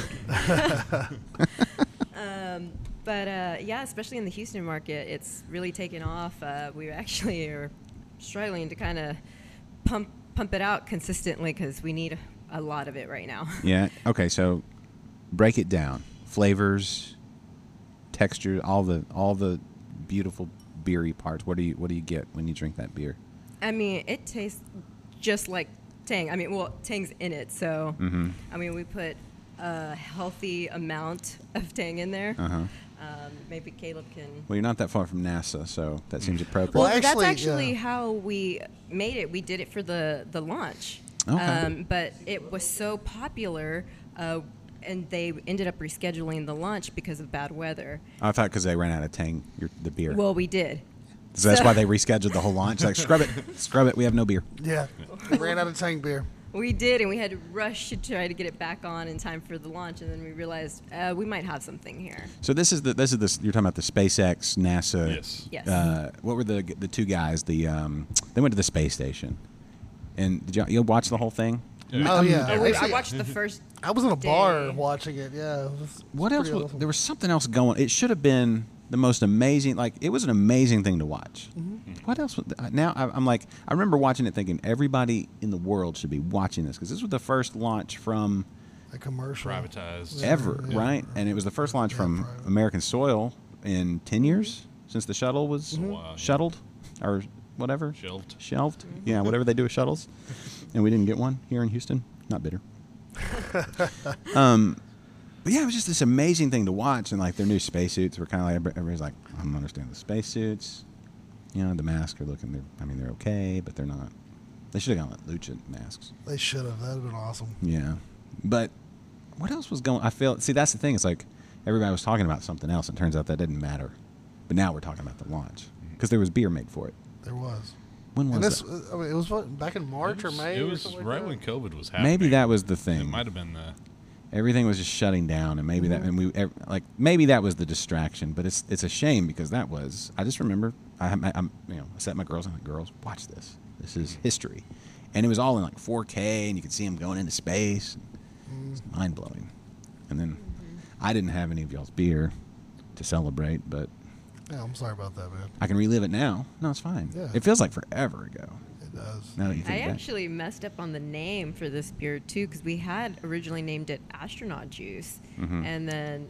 um, but uh, yeah, especially in the Houston market, it's really taken off. Uh, we actually are struggling to kind of pump pump it out consistently because we need a lot of it right now. Yeah. Okay. So break it down. Flavors, texture, all the all the beautiful beery parts. What do you what do you get when you drink that beer? I mean, it tastes just like Tang. I mean, well, Tang's in it, so Mhm. I mean, we put a healthy amount of Tang in there. Uh huh. Um, maybe Caleb can. Well, you're not that far from NASA, so that seems appropriate. Well, Well, actually, that's actually yeah. how we made it. We did it for the the launch, Okay. um, but it was so popular, uh, and they ended up rescheduling the launch because of bad weather. I thought because they ran out of Tang, your, the beer. Well, we did. so that's so- why they rescheduled the whole launch. Like, scrub it, scrub it. We have no beer. Yeah. We ran out of Tang beer. We did, and we had to rush to try to get it back on in time for the launch, and then we realized uh, we might have something here. So this is the this is the you're talking about the SpaceX NASA. Yes. Yes. Uh, what were the the two guys? The um, they went to the space station, and did you you watch the whole thing? Oh, yeah. Oh, wait, I Actually, watched the first. I was in a bar day. watching it. Yeah. It was, What it's else? pretty Was, awesome. there was something else going. It should have been the most amazing. Like it was an amazing thing to watch. Mm-hmm. What else? Was, now I, I'm like I remember watching it, thinking everybody in the world should be watching this because this was the first launch from a commercial. Privatized. Yeah. ever, right? And it was the first launch Yeah, from private. American soil in ten years since the shuttle was Mm-hmm. Wow, yeah. shuttled or whatever. Shelved. Shelved. Yeah, whatever they do with shuttles. And we didn't get one here in Houston. Not bitter. um, but yeah, it was just this amazing thing to watch. And like their new spacesuits were kind of like, everybody's like, I don't understand the spacesuits. You know, the masks are looking, they're, I mean, they're okay, but they're not. They should have gone with Lucha masks. They should have. That would have been awesome. Yeah. But what else was going I feel see that's the thing, it's like everybody was talking about something else and it turns out that didn't matter. But now we're talking about the launch. Because there was beer made for it. There was. When was And this, that? I mean, it was what, back in March It or was, May. it or was something like right that? when COVID was happening. Maybe that was the It thing. might have been the. Everything was just shutting down, and maybe that, and we ev- like maybe that was the distraction. But it's it's a shame because that was. I just remember I I, I'm you know I sat my girls. I'm like, girls, watch this. This is history, and it was all in like four K, and you could see them going into space. It's mind blowing. And then I didn't have any of y'all's beer to celebrate, but Yeah, I'm sorry about that, man. I can relive it now. No, it's fine. Yeah. It feels like forever ago. Yeah. It does. Now that you I think back. actually messed up on the name for this beer too, because we had originally named it Astronaut Juice, Mhm. and then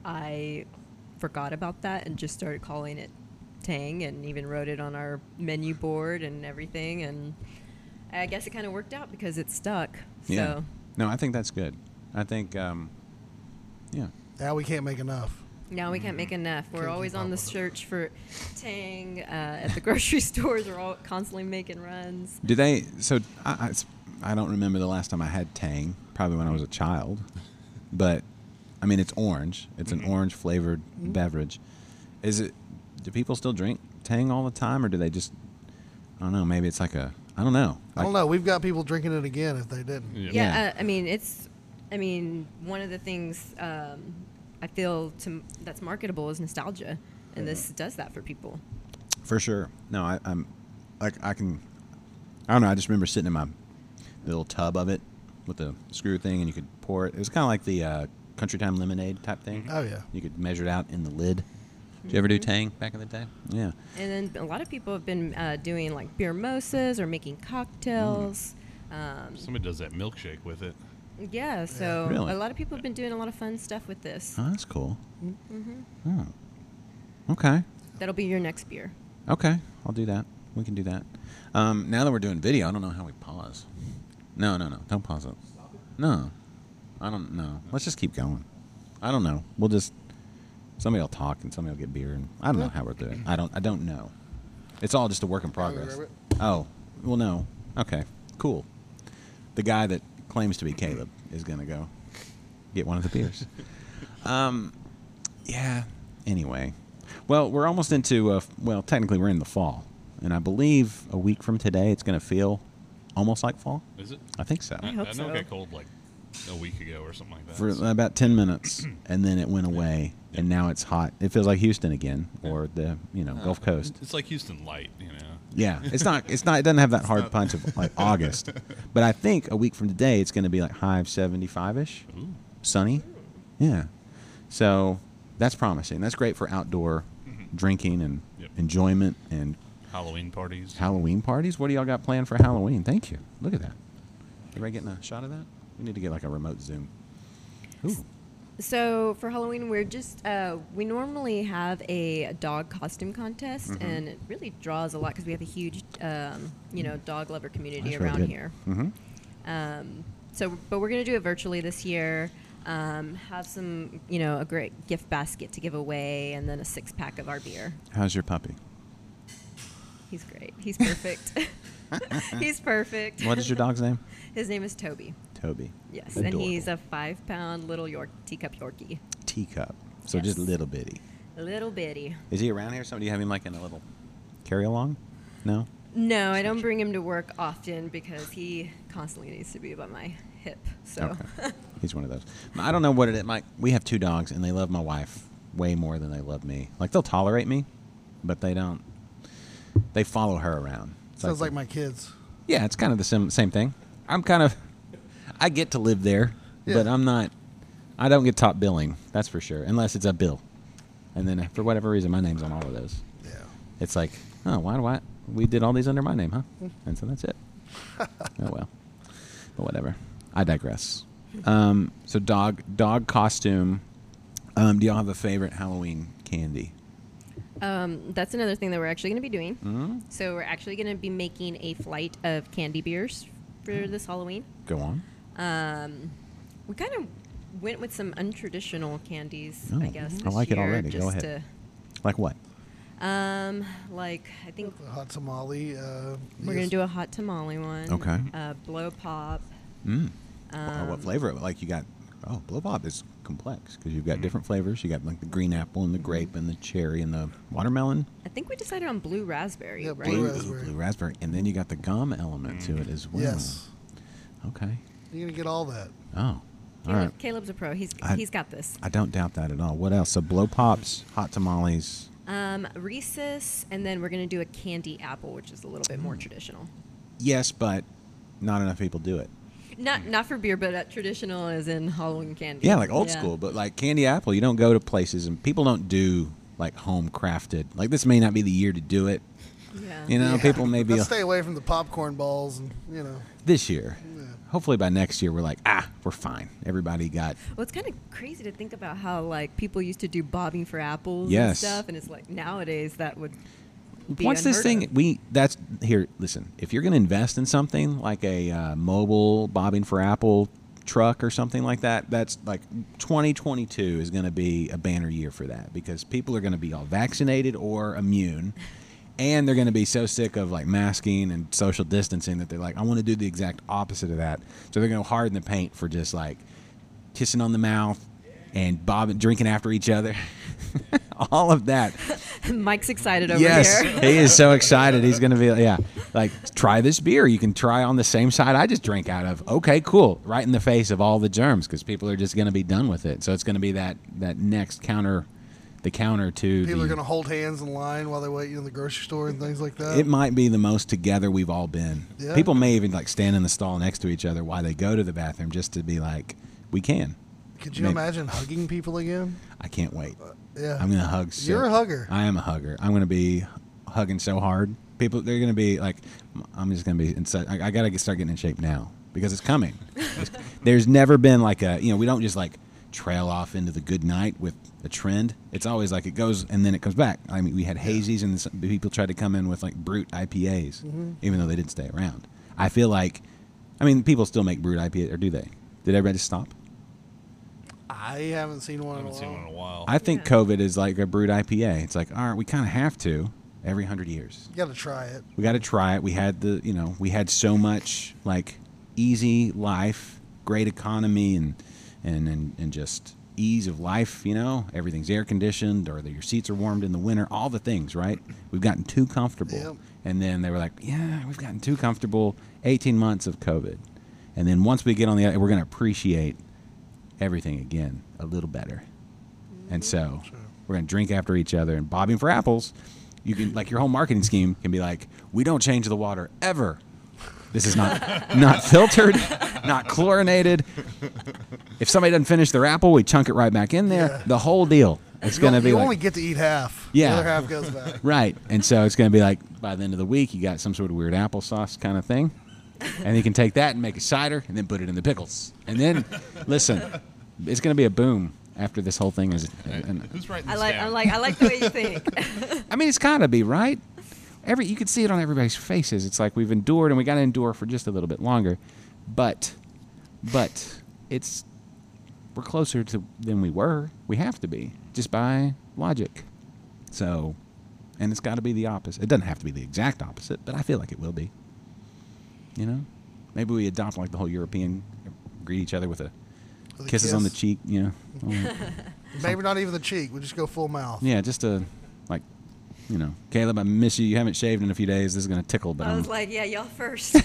I forgot about that and just started calling it Tang, and even wrote it on our menu board and everything. And I guess it kind of worked out because it stuck. Yeah. So No, I think that's good. I think, um, yeah. Now we can't make enough. now we can't make enough. We're Can't always keep on up the with it. search for Tang uh, at the grocery stores. We're all constantly making runs. Do they? So I, I, it's- I don't remember the last time I had Tang. Probably when I was a child. But I mean, it's orange. It's an orange flavored beverage. Is it? Do people still drink Tang all the time, or do they just? I don't know. Maybe it's like a. I don't know. I don't Like- know. We've got people drinking it again if they didn't. Yeah. Yeah, Yeah. Uh, I mean it's, I mean one of the things um, I feel to that's marketable is nostalgia, and this does that for people. For sure. No, I, I'm. Like I can. I don't know. I just remember sitting in my little tub of it with the screw thing, and you could pour it. It was kind of like the uh, Country Time lemonade type thing. Oh yeah. You could measure it out in the lid. Did you ever do Tang back in the day? Yeah. And then a lot of people have been uh, doing like beer mimosas or making cocktails. Um, Somebody does that milkshake with it. yeah, so Really? a lot of people have been doing a lot of fun stuff with this. Oh, that's cool. Mm-hmm. Oh. Okay. That'll be your next beer. Okay. I'll do that. We can do that. Um, now that we're doing video, I don't know how we pause. No, no, no. Don't pause it. No. I don't know. Let's just keep going. I don't know. We'll just somebody will talk and somebody will get beer, and I don't know how we're doing. I don't. I don't know. It's all just a work in progress. grab Oh, well, no. Okay, cool. The guy that claims to be Caleb is gonna go get one of the beers. um, yeah. Anyway, well, we're almost into. Uh, well, technically, we're in the fall, and I believe a week from today, it's gonna feel almost like fall. Is it? I think so. I hope I know so. it got cold like a week ago or something like that. For about ten minutes, and then it went away, and now it's hot. It feels like Houston again, or the you know Gulf Coast. It's like Houston light, you know. Yeah, it's not. It's not. It doesn't have that hard punch of like August, but I think a week from today it's going to be like high seventy-five ish, Ooh. sunny. Yeah, so that's promising. That's great for outdoor drinking and Yep. enjoyment and Halloween parties. Halloween parties. What do y'all got planned for Halloween? Thank you. Look at that. Everybody getting a shot of that? We need to get like a remote zoom. Ooh. So for Halloween, we're just uh, we normally have a dog costume contest, Mhm. and it really draws a lot because we have a huge, um, you know, dog lover community That's really around good. here. Mm-hmm. Um, so, but we're gonna do it virtually this year. Um, have some, you know, a great gift basket to give away, and then a six pack of our beer. How's your puppy? He's great. He's perfect. He's perfect. What is your dog's name? His name is Toby. Toby. Yes, Adorable. and he's a five pound little York teacup Yorkie, Teacup. So just Yes. little bitty. a little bitty. Is he around here? Somebody you have him like in a little carry along? No? No, I don't bring him to work often because he constantly needs to be by my hip. So, Okay. He's one of those. I don't know what it is. Mike, we have two dogs, and they love my wife way more than they love me. Like, they'll tolerate me, but they don't. They follow her around. It's Sounds like my kids. Yeah, it's kind of the same, same thing. I'm kind of. I get to live there, but Yeah. I'm not. I don't get top billing, that's for sure, unless it's a bill. And then, for whatever reason, my name's on all of those. Yeah. It's like, oh, why do I? We did all these under my name, huh? And so that's it. Oh well, but whatever. I digress. Um, so dog dog costume. Um, do y'all have a favorite Halloween candy? um, that's another thing that we're actually going to be doing. Mm? So, we're actually going to be making a flight of candy beers for this Halloween. Go on. Um, we kind of went with some untraditional candies, Oh, I guess. I This like it year, already. Go just ahead. Like what? To, um, like I think The hot tamale. Uh, we're gonna do a hot tamale one. Okay. Uh, blow pop. Mm. Um, what flavor? Like you got? Oh, blow pop is complex because you've got different flavors. You got like the green apple and the grape and the cherry and the watermelon. I think we decided on blue raspberry, Yeah, right? blue Ooh, raspberry. blue raspberry, and then you got the gum element to it as well. Yes. Okay. You're gonna get all that. Oh. All Caleb, right. Caleb's a pro. He's I- he's got this. I don't doubt that at all. What else? So blow pops, hot tamales. Um, Reese's, and then we're gonna do a candy apple, which is a little bit Mm. more traditional. Yes, but not enough people do it. Not not for beer, but uh, traditional as in Halloween candy. Yeah, like old Yeah. school, but like candy apple, you don't go to places and people don't do like home crafted. Like this may not be the year to do it, Yeah. You know, Yeah. people may be Let's stay away from the popcorn balls, and you know. this year. Yeah. Hopefully by next year we're like, ah, we're fine. Everybody got Well, it's kind of crazy to think about how like people used to do bobbing for apples Yes. and stuff, and it's like nowadays that would be Once this unheard thing, of. we that's here. Listen, if you're going to invest in something like a uh, mobile bobbing for apple truck or something like that, that's like twenty twenty-two is going to be a banner year for that because people are going to be all vaccinated or immune, and they're going to be so sick of like masking and social distancing that they're like, I want to do the exact opposite of that. So they're going to harden the paint for just like kissing on the mouth and bobbing, drinking after each other. All of that. Mike's excited over Yes, here. he is so excited. He's going to be, yeah, like, try this beer. You can try on the same side I just drank out of. Okay, cool. Right in the face of all the germs because people are just going to be done with it. So it's going to be that, that next counter, the counter to People the, are going to hold hands in line while they wait you in the grocery store and things like that. it might be the most together we've all been. Yeah. People may even, like, stand in the stall next to each other while they go to the bathroom just to be like, we can. Could you maybe. imagine hugging people again? I can't wait. Yeah. I'm going to hug so You're a hugger. I am a hugger. I'm going to be hugging so hard. People, they're going to be like, I'm just going to be inside. I, I got to start getting in shape now because it's coming. It's- there's never been like a, you know, we don't just like trail off into the good night with a trend. It's always like it goes and then it comes back. I mean, we had hazies and some people tried to come in with like brute I P As, Mm-hmm. even though they didn't stay around. I feel like, I mean, people still make brute I P As, or do they? Did everybody just stop? I haven't seen one I in a haven't seen while. one in a while. I think Yeah. COVID is like a brute I P A. It's like, all right, we kind of have to every hundred years. You got to try it. We got to try it. We had the, you know, we had so much like easy life, great economy, and and and, and just ease of life. You know, everything's air conditioned, or that your seats are warmed in the winter. All the things, right? We've gotten too comfortable, Yep. and then they were like, yeah, we've gotten too comfortable. eighteen months of COVID, and then once we get on the, other, we're going to appreciate everything again a little better. And so we're going to drink after each other and bobbing for apples. You can, like, your whole marketing scheme can be like, we don't change the water ever. This is not not filtered, not chlorinated. If somebody doesn't finish their apple, we chunk it right back in there. Yeah. The whole deal. It's You going to on- be you like, only get to eat half. Yeah. The other half goes back. right. And so it's going to be like, by the end of the week, you got some sort of weird applesauce kind of thing. And you can take that and make a cider and then put it in the pickles. And then, listen, it's going to be a boom after this whole thing is. And, Who's writing I this like, down? I like, I like the way you think. I mean, it's got to be, right? Every you can see it on everybody's faces. It's like we've endured, and we got to endure for just a little bit longer. But, but it's we're closer to than we were. We have to be just by logic. So, and it's got to be the opposite. It doesn't have to be the exact opposite, but I feel like it will be. You know, maybe we adopt like the whole European, greet each other with a With a kisses on the kiss. cheek. You know, Oh, Maybe not even the cheek. We just go full mouth. yeah, just a like. You know, Caleb, I miss you. You haven't shaved in a few days. This is going to tickle, but I I'm, was like, yeah, y'all first.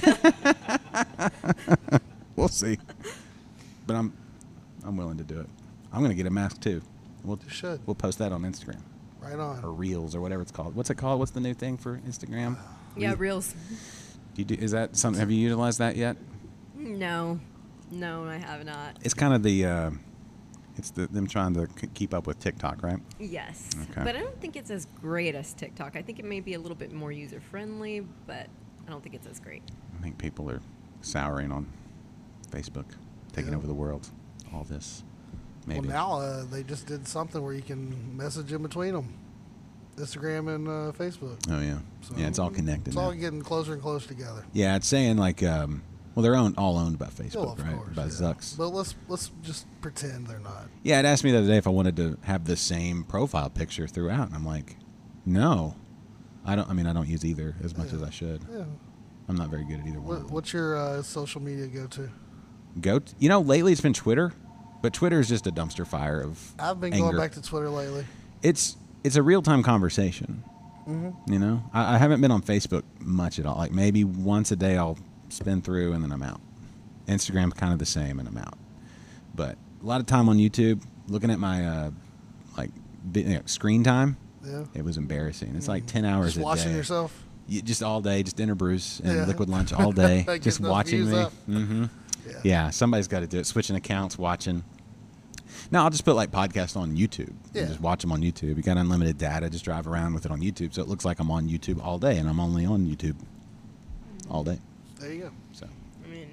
we'll see. But I'm, I'm willing to do it. I'm going to get a mask too. We'll You should. we'll post that on Instagram Right or on. Reels or whatever it's called. What's it called? What's the new thing for Instagram? yeah, reels. Do you do, is that something? Have you utilized that yet? No, no, I have not. It's kind of the, uh, it's the them trying to k- keep up with TikTok, right? Yes, Okay. but I don't think it's as great as TikTok. I think it may be a little bit more user friendly, but I don't think it's as great. I think people are souring on Facebook, taking Yeah. over the world. All this, maybe. Well, now uh, they just did something where you can message in between them. Instagram and uh, Facebook. Oh yeah, So yeah. It's all connected. It's now. all getting closer and closer together. Yeah, it's saying like, um, well, they're owned, all owned by Facebook, Still, of right? course, by yeah. Zucks. But let's let's just pretend they're not. Yeah, it asked me the other day if I wanted to have the same profile picture throughout, and I'm like, no, I don't. I mean, I don't use either as much Yeah. as I should. Yeah. I'm not very good at either one. What, of them. what's your uh, social media go to? Go? T- you know, lately it's been Twitter, but Twitter is just a dumpster fire of. I've been anger. going back to Twitter lately. It's it's a real time conversation. Mm-hmm. You know, I, I haven't been on Facebook much at all. Like maybe once a day I'll spin through and then I'm out. Instagram kind of the same and I'm out. But a lot of time on YouTube, looking at my uh, like vi- you know, screen time. Yeah. It was embarrassing. It's like ten hours Just a watching day. yourself. You, just all day, just dinner brews and Yeah. liquid lunch all day, Get just those watching views me. up. hmm Yeah. Yeah, somebody's got to do it. Switching accounts, watching. No, I'll just put like podcasts on YouTube. Yeah. And just watch them on YouTube. You got unlimited data. Just drive around with it on YouTube, so it looks like I'm on YouTube all day, and I'm only on YouTube all day. There you go. So I mean,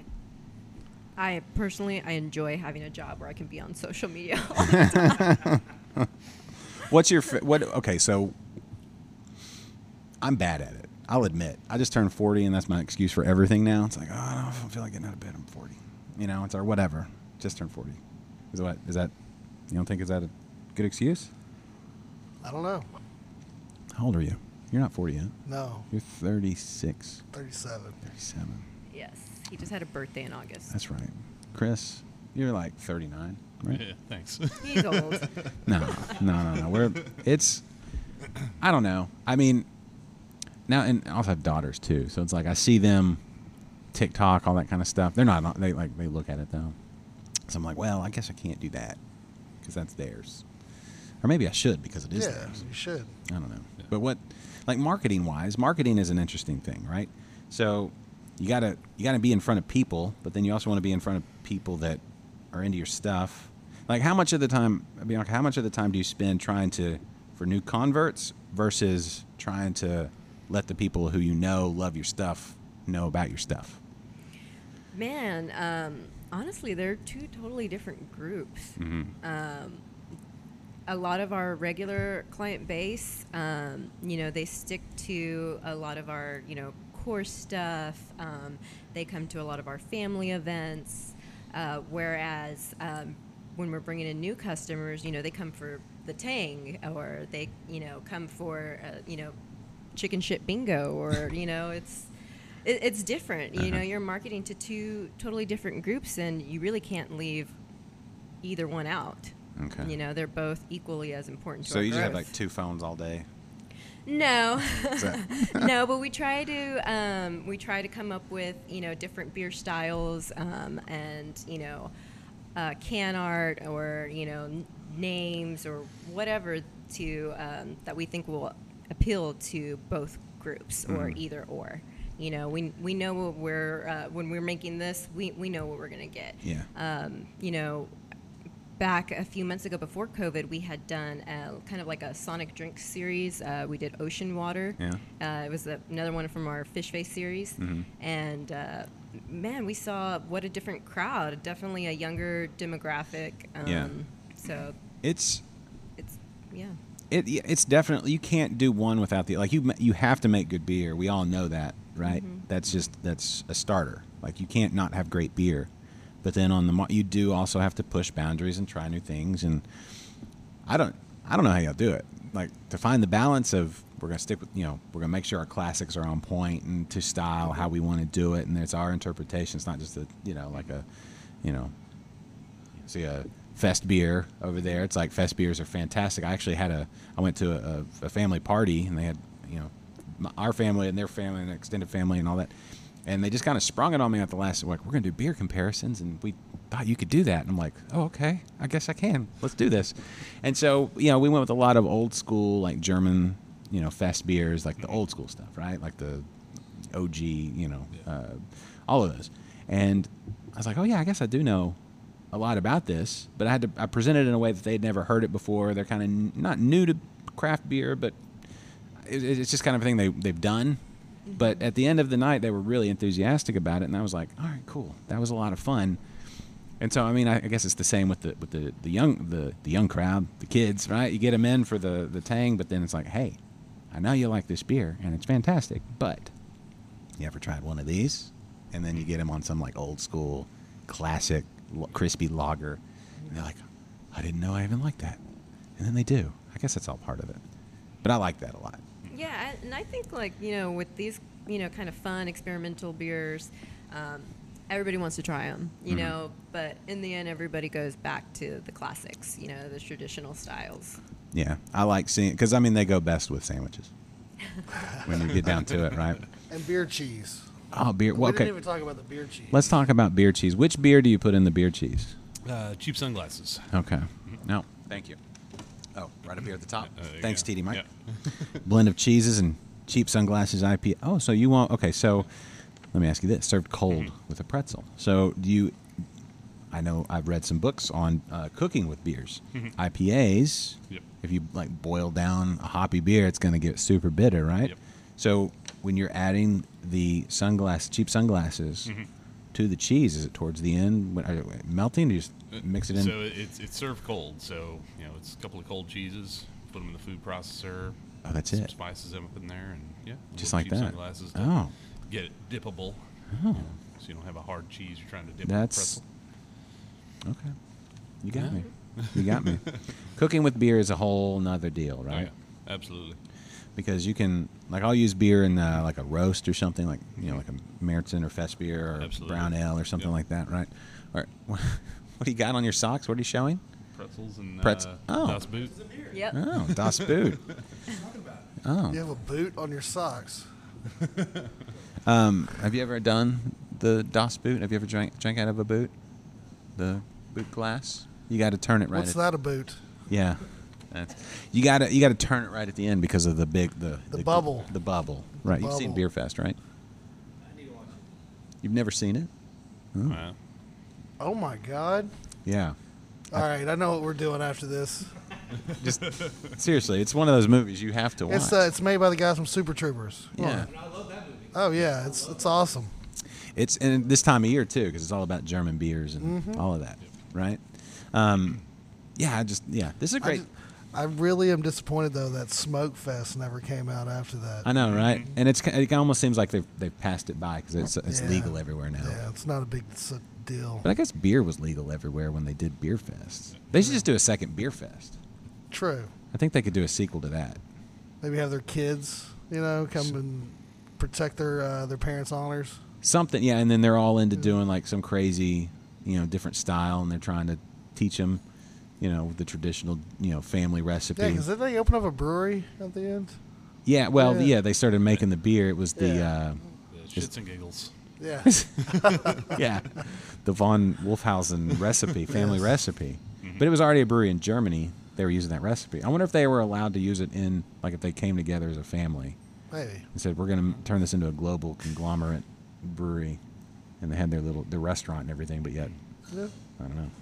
I personally I enjoy having a job where I can be on social media all the time. what's your fa- what? Okay, so I'm bad at it. I'll admit. I just turned forty, and that's my excuse for everything now. It's like, oh, I don't feel like getting out of bed. I'm forty. You know, it's or whatever. Just turned forty. Is what? Is that? You don't think is that a good excuse? I don't know. How old are you? You're not forty yet. No, You're thirty-six, thirty-seven. thirty-seven. Yes, he just had a birthday in August. That's right. Chris, you're like thirty-nine, right? Yeah, thanks. He's old. No, no, no, no. We're it's. I don't know. I mean, now and I also have daughters too, so it's like I see them, TikTok, all that kind of stuff. They're not. They like they look at it though. So I'm like, well, I guess I can't do that because that's theirs, or maybe I should because it is Yeah, theirs. you should. I don't know. Yeah. But what, like marketing wise, marketing is an interesting thing, right? So you gotta you gotta be in front of people, but then you also want to be in front of people that are into your stuff. Like how much of the time, Bianca, how much of the time do you spend trying to for new converts versus trying to let the people who you know love your stuff know about your stuff? Man, um, honestly, they're two totally different groups. Mm-hmm. Um, a lot of our regular client base, um, you know, they stick to a lot of our, you know, core stuff. Um, they come to a lot of our family events. Uh, whereas um, when we're bringing in new customers, you know, they come for the Tang, or they, you know, come for, uh, you know, chicken shit bingo, or, you know, it's it, it's different. You Uh-huh. know, you're marketing to two totally different groups, and you really can't leave either one out. Okay. You know, they're both equally as important to So our you just have growth. like two phones all day. No, that- no, but we try to um, we try to come up with, you know, different beer styles, um, and, you know, uh, can art, or, you know, n- names or whatever to um, that we think will appeal to both groups, or Mhm. either or. You know, we we know what we're uh, when we're making this, we we know what we're gonna get. Yeah. Um, you know, back a few months ago before COVID, we had done a, kind of like a Sonic Drink series. Uh, we did Ocean Water. Yeah. Uh, it was a, another one from our Fish Face series. Mhm. And uh, man, we saw what a different crowd. Definitely a younger demographic. Um, Yeah. So It's it's yeah. It yeah, it's definitely, you can't do one without the, like, you ma- you have to make good beer. We all know that, right? Mhm. That's just that's a starter. Like, you can't not have great beer. But then on the mar- you do also have to push boundaries and try new things. And I don't I don't know how y'all do it. Like, to find the balance of, we're gonna stick with, you know, we're gonna make sure our classics are on point and to style how we want to do it, and it's our interpretation. It's not just a, you know, like a, you know, see a Fest beer over there. It's like, Fest beers are fantastic. I actually had a, I went to a, a family party, and they had, you know, my, our family and their family and extended family and all that. And they just kind of sprung it on me at the last, like, we're going to do beer comparisons, and we thought you could do that. And I'm like, oh, okay, I guess I can. Let's do this. And so, you know, we went with a lot of old school, like, German, you know, Fest beers, like the old school stuff, right? Like the O G, you know, uh, all of those. And I was like, oh, yeah, I guess I do know a lot about this. But I had to, I presented it in a way that they'd never heard it before. They're kind of n- not new to craft beer, but it, it's just kind of a thing they, they've done. But at the end of the night, they were really enthusiastic about it, and I was like, all right, cool. That was a lot of fun. And so, I mean, I, I guess it's the same with the with the, the young the, the young crowd, the kids, right? You get them in for the, the Tang, but then it's like, hey, I know you like this beer, and it's fantastic, but you ever tried one of these? And then you get them on some, like, old school, classic, l- crispy lager, and they're like, I didn't know I even liked that. And then they do. I guess that's all part of it. But I like that a lot. Yeah, I- and I think, like, you know, with these, you know, kind of fun experimental beers, um, everybody wants to try them, you Mhm. know, but in the end, everybody goes back to the classics, you know, the traditional styles. Yeah, I like seeing, because, I mean, they go best with sandwiches when you get down to it, right? And beer cheese. Oh, beer. We Well, didn't okay, even talk about the beer cheese. let's talk about beer cheese. Which beer do you put in the beer cheese? Uh, cheap sunglasses. Okay. No, thank you. Oh, right up here at the top. Uh, there you Thanks, go. T D Mike. Yeah. Blend of cheeses and cheap sunglasses I P A. Oh, so you want, okay, so let me ask you this. Served cold Mhm. with a pretzel. So do you, I know I've read some books on uh, cooking with beers. Mhm. I P As, Yep. if you like boil down a hoppy beer, it's going to get super bitter, right? Yep. So when you're adding the sunglass, cheap sunglasses Mhm. to the cheese, is it towards the end when, are you melting? Do you just mix it in? So it's it's served cold. So you know, it's a couple of cold cheeses. Put them in the food processor. Oh, that's some it. Spices them up in there, and yeah, Just little like cheap that. Sunglasses to Oh. get it dippable. Oh. So you don't have a hard cheese you're trying to dip. That's in a pretzel. okay. You got me. You got me. Cooking with beer is a whole nother deal, Oh, right? yeah, absolutely. Because you can, like, I'll use beer in uh, like a roast or something, like you know, like a Meritzen or Fest beer or Absolutely. brown ale or something Yep. like that, right? Or what do you got on your socks? What are you showing? Pretzels and Pretz- uh, oh. Das Boot. Yep. Oh, Das Boot. Oh, You have a boot on your socks. um, have you ever done the Das Boot? Have you ever drank drank out of a boot? The boot glass. You got to turn it right. What's at, that a boot? Yeah, That's, you got to you got to turn it right at the end because of the big the The bubble. The bubble. Right. You've seen bubble. Beer Fest, right? You've never seen it? Oh. Wow. Oh my God! Yeah. All right, I know what we're doing after this. Just seriously, it's one of those movies you have to watch. It's uh, it's made by the guys from Super Troopers. Come yeah. on. Oh yeah, it's it's awesome. It's and this time of year too because it's all about German beers and Mhm. all of that, right? Um, yeah, I just yeah, this is a I, great. just- I really am disappointed though that Smoke Fest never came out after that. I know, right? And it's it almost seems like they've they've passed it by because it's it's Yeah. legal everywhere now. Yeah, it's not a big s- deal. But I guess beer was legal everywhere when they did Beer Fest. They should just do a second Beer Fest. True. I think they could do a sequel to that. Maybe have their kids, you know, come and protect their uh, their parents' honors. Something, yeah. And then they're all into doing like some crazy, you know, different style, and they're trying to teach them, you know, the traditional, you know, family recipe. Yeah, because did they open up a brewery at the end? Yeah, well, Yeah. yeah. they started making the beer. It was the, Yeah. The shits and giggles. Yeah. uh, yeah, the von Wolfhausen recipe, family Yes. recipe. Mhm. But it was already a brewery in Germany. They were using that recipe. I wonder if they were allowed to use it in, like, if they came together as a family Maybe. and said, "We're going to turn this into a global conglomerate brewery," and they had their little their restaurant and everything. But yet, Yeah. I don't know,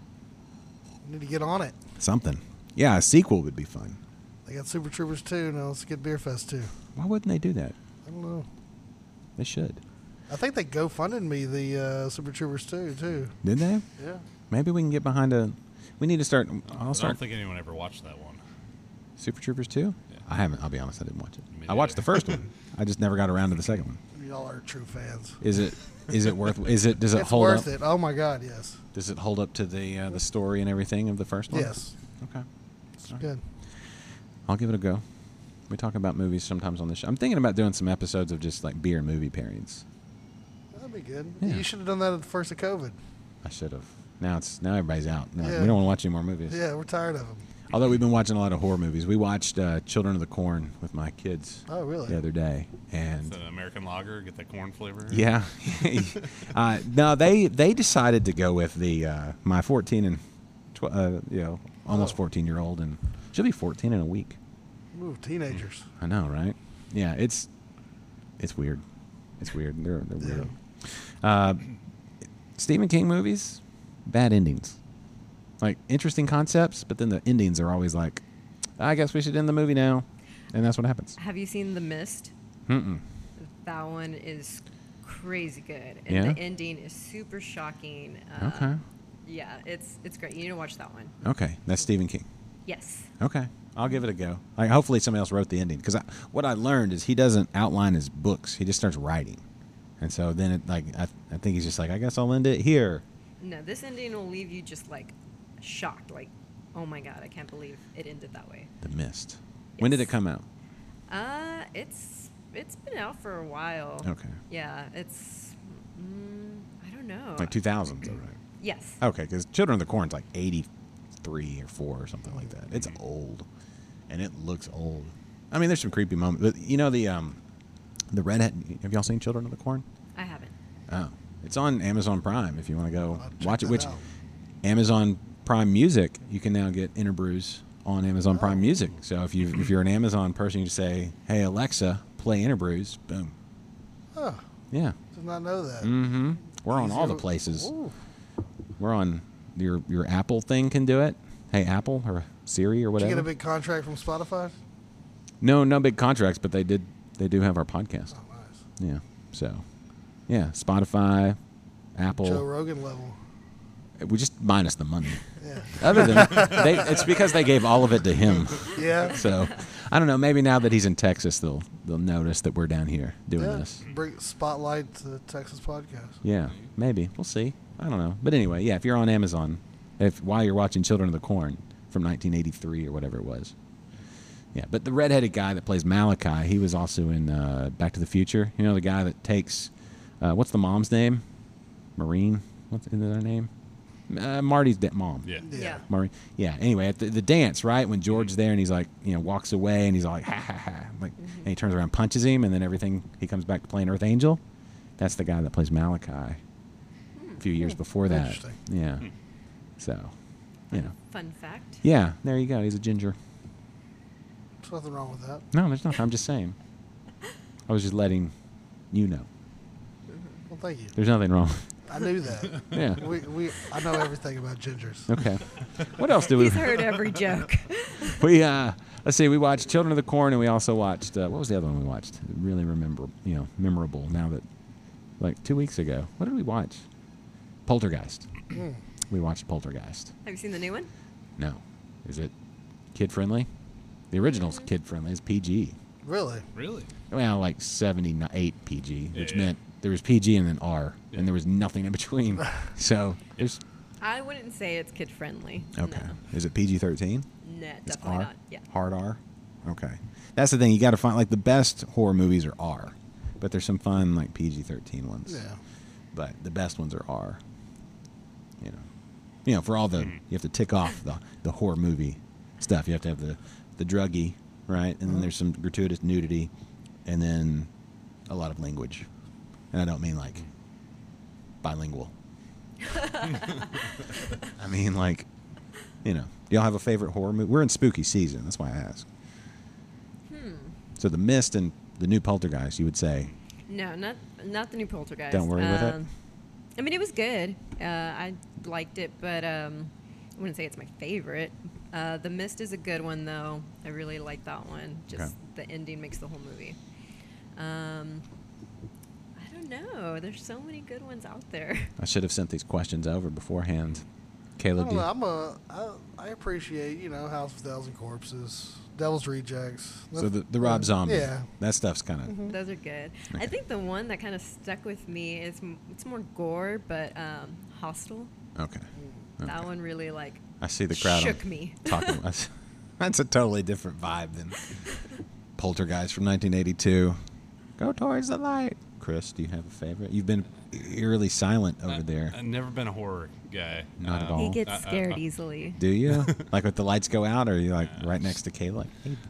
Need to get on it. something. Yeah, a sequel would be fun. They got Super Troopers too. Now let's get Beer Fest too. Why wouldn't they do that? I don't know. They should. I think they GoFunded me the uh, Super Troopers too. Too. Did they? Yeah. Maybe we can get behind a. We need to start. I'll I start. don't think anyone ever watched that one. Super Troopers two? Yeah. I haven't. I'll be honest. I didn't watch it. Me I watched the neither. first one. I just never got around to the second one. Y'all are true fans. Is it? Is it worth? Is it? Does it It's hold worth up? it. Oh my God, yes. Does it hold up to the uh, the story and everything of the first one? Yes. Okay. It's good. I'll give it a go. We talk about movies sometimes on the show. I'm thinking about doing some episodes of just like beer and movie pairings. That'd be good. Yeah. You should have done that at the first of COVID. I should have. Now it's now everybody's out. Now, Yeah. We don't want to watch any more movies. Yeah, we're tired of them. Although we've been watching a lot of horror movies. We watched uh, Children of the Corn with my kids Oh, really? the other day, It's and an American lager. Get that corn flavor. yeah, uh, no, they they decided to go with the uh, my fourteen and tw- uh, you know almost Oh. fourteen year old, and she'll be fourteen in a week. Ooh, teenagers. I know, right? Yeah, it's it's weird. It's weird. They're they're Yeah. weird. Uh, Stephen King movies, bad endings. Like interesting concepts, but then the endings are always like, I guess we should end the movie now, and that's what happens. Have you seen The Mist? Mm-mm. That one is crazy good, and Yeah? the ending is super shocking. Uh, Okay. Yeah, it's it's great. You need to watch that one. Okay, that's Stephen King. Yes. Okay, I'll give it a go. Like, hopefully somebody else wrote the ending because what I learned is he doesn't outline his books; he just starts writing, and so then it like I, I think he's just like, I guess I'll end it here. No, this ending will leave you just like shocked, like, oh my God, I can't believe it ended that way. The Mist. When did it Yes. come out? Uh, it's it's been out for a while. Okay, Yeah, it's mm, I don't know. like two thousands, all right? Yes. Okay, because Children of the Corn's like eighty-three or four or something like that. It's old, and it looks old. I mean, there's some creepy moments. But you know the um, the redhead. Have y'all seen Children of the Corn? I haven't. Oh, it's on Amazon Prime if you want to go I'll check watch it. that Which out. Amazon Prime Music, you can now get Interbrews on Amazon Oh. Prime Music. So if you if you're an Amazon person, you just say, "Hey Alexa, play Interbrews." Boom. Oh, Yeah. did not know that. Mm-hmm. We're on all the Easier- places. Ooh. We're on your your Apple thing can do it. Hey, Apple or Siri or Did you whatever. get a big contract from Spotify? no, no big contracts, but they did. They do have our podcast. Oh, nice. Yeah. So, yeah, Spotify, Apple. Joe Rogan level. We just minus the money. Yeah. Other than they, it's because they gave all of it to him. Yeah. So, I don't know. Maybe now that he's in Texas, they'll they'll notice that we're down here doing Yeah. this. Bring spotlight to the Texas podcast. Yeah, maybe we'll see. I don't know. But anyway, yeah. If you're on Amazon, if while you're watching Children of the Corn from nineteen eighty-three or whatever it was. Yeah, but the redheaded guy that plays Malachi, he was also in uh, Back to the Future. You know, the guy that takes uh, what's the mom's name? Maureen. What's in their name? Uh, Marty's de- mom. Yeah. Yeah. Yeah. Maureen. Yeah. Anyway, at the, the dance, right when George's there and he's like, you know, walks away and he's all like, ha ha ha, like, and he turns around, and punches him, and then everything. He comes back to playing Earth Angel. That's the guy that plays Malachi. A few years before that. Interesting. Yeah. So, you know. Fun fact. Yeah. There you go. He's a ginger. There's nothing wrong with that. No, there's nothing. I'm just saying. I was just letting you know. Well, thank you. There's nothing wrong. I knew that. Yeah. We, we, I know everything about gingers. Okay. What else do we? He's heard every joke. We uh, let's see. We watched Children of the Corn, and we also watched uh, what was the other one we watched? Really remember, you know, memorable. Now that, like two weeks ago, what did we watch? Poltergeist. Hmm. We watched Poltergeist. Have you seen the new one? No, is it kid friendly? The original's kid friendly. It's P G. Really? Really? Well, like seventy-eight P G, which Yeah. meant there was P G and then R, Yeah. and there was nothing in between. So there's I wouldn't say it's kid friendly. okay. No. Is it P G thirteen? Nah, It's definitely R. not. Yeah. Hard R. Okay. That's the thing. You got to find like the best horror movies are R, but there's some fun like P G thirteen ones. Yeah. But the best ones are R. You know. You know, for all the you have to tick off the the horror movie stuff. You have to have the the druggy, right? And then there's some gratuitous nudity, and then a lot of language. And I don't mean like bilingual. I mean like, you know, do y'all have a favorite horror movie? We're in spooky season. That's why I ask. Hmm. So The Mist and the new Poltergeist, you would say. No, not not the new Poltergeist. Don't worry with it? Um, I mean, it was good. Uh, I liked it, but um, I wouldn't say it's my favorite. Uh, the Mist is a good one, though. I really like that one. Just Okay. the ending makes the whole movie. Um, I don't know. There's so many good ones out there. I should have sent these questions over beforehand. I Caleb, don't do you, know, I'm a, I, I appreciate, you know, House of a Thousand Corpses, Devil's Rejects. so the, the Rob Zombie, Yeah. that stuff's kind of, Those are good. Okay. I think the one that kind of stuck with me is m- it's more gore, but um, Hostel. okay. That Okay. one really like I see the crowd shook on- me. talking. That's, that's a totally different vibe than Poltergeist from nineteen eighty-two. Go towards the light. Chris, do you have a favorite? You've been eerily silent over I- there. I've never been a horror guy. Not at Um, all. He gets I- I- scared I- easily. Do you? Like if the lights go out, or are you like right next to Kayla? Like, hey,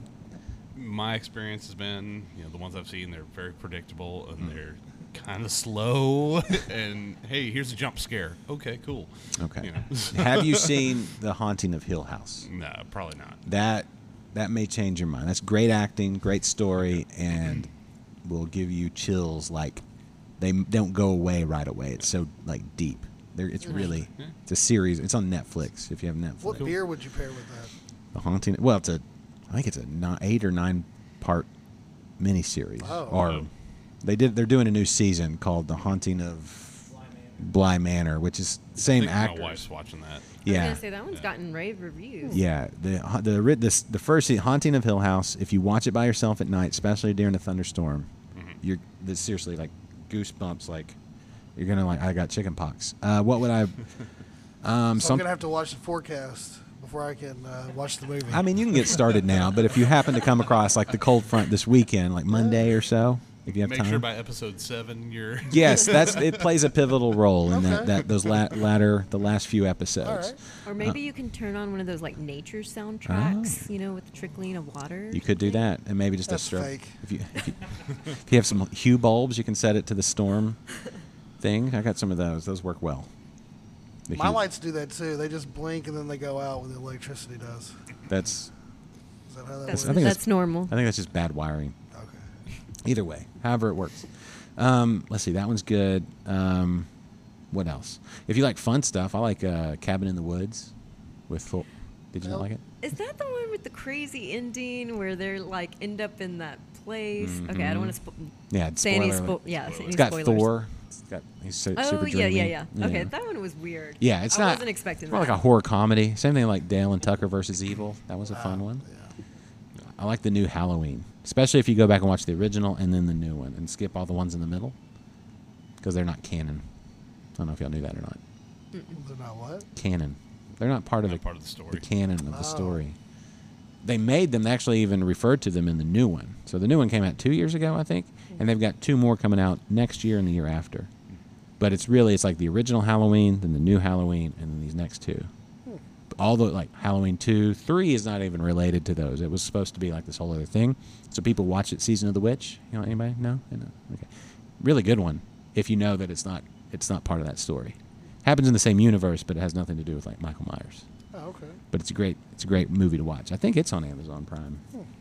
My experience has been, you know, the ones I've seen, they're very predictable and Mm. they're kind of slow. And hey, here's a jump scare. Okay, cool. okay. You know. Have you seen The Haunting of Hill House? No, probably not. That that may change your mind. That's great acting, great story, and will give you chills. Like they m- don't go away right away. It's so like deep. There, it's really Yeah. it's a series. It's on Netflix if you have Netflix. What beer would you pair with that? The Haunting. Well, it's a I think it's a nine, eight or nine part miniseries. Oh. Or Oh. they did. They're doing a new season called The Haunting of Bly Manor, which is the same I think actors. my wife's watching that. I was Yeah. gonna say that one's Yeah. gotten rave reviews. Yeah, the the ri- this the first se- Haunting of Hill House. If you watch it by yourself at night, especially during a thunderstorm, Mhm. you're this seriously like goosebumps. Like you're gonna like I got chicken pox. Uh, what would I? Um, So some. I'm gonna have to watch the forecast before I can uh, watch the movie. I mean, you can get started now, but if you happen to come across like the cold front this weekend, like Monday or so, if you have Make time. sure by episode seven you're. Yes, that's it. Plays a pivotal role in that, Okay. that those la- latter the last few episodes. All right. Or maybe you can turn on one of those like nature soundtracks, you know, with the trickling of water. You could do that, and maybe just That's a stroke. fake. If you, if you if you have some Hue bulbs, you can set it to the storm thing. I got some of those. Those work well. The My Hue- lights do that too. They just blink and then they go out when the electricity does. That's. Is that how that That's, I works? think that's, that's- normal. I think that's just bad wiring. Okay. Either way, however it works. Um, let's see. That one's good. Um, what else? If you like fun stuff, I like uh, Cabin in the Woods with Thor. Did you not like it? Is that the one with the crazy ending where they're like end up in that place? Mm-hmm. Okay, I don't want to spo- Yeah, it's say any spoiler spo- yeah, say any It's got spoilers. Thor. It's got he's so, Oh super yeah, yeah, dreamy. yeah, Okay, that one was weird. Yeah, it's I not. wasn't expecting it's more that. like a horror comedy. Same thing like Dale and Tucker versus Evil. That was a fun one. I like the new Halloween, especially if you go back and watch the original and then the new one, and skip all the ones in the middle because they're not canon. I don't know if y'all knew that or not. They're not what? Canon. They're not part of Not the, part of the story. the canon of the Oh. story. They made them. They actually even referred to them in the new one. So the new one came out two years ago, I think, and they've got two more coming out next year and the year after. But it's really it's like the original Halloween, then the new Halloween, and then these next two. All the like Halloween two, three is not even related to those. It was supposed to be like this whole other thing. So people watch it. Season of the Witch. You know anybody? No. No. Okay. Really good one. If you know that it's not it's not part of that story. Happens in the same universe, but it has nothing to do with like Michael Myers. Oh, okay. But it's a great it's a great movie to watch. I think it's on Amazon Prime.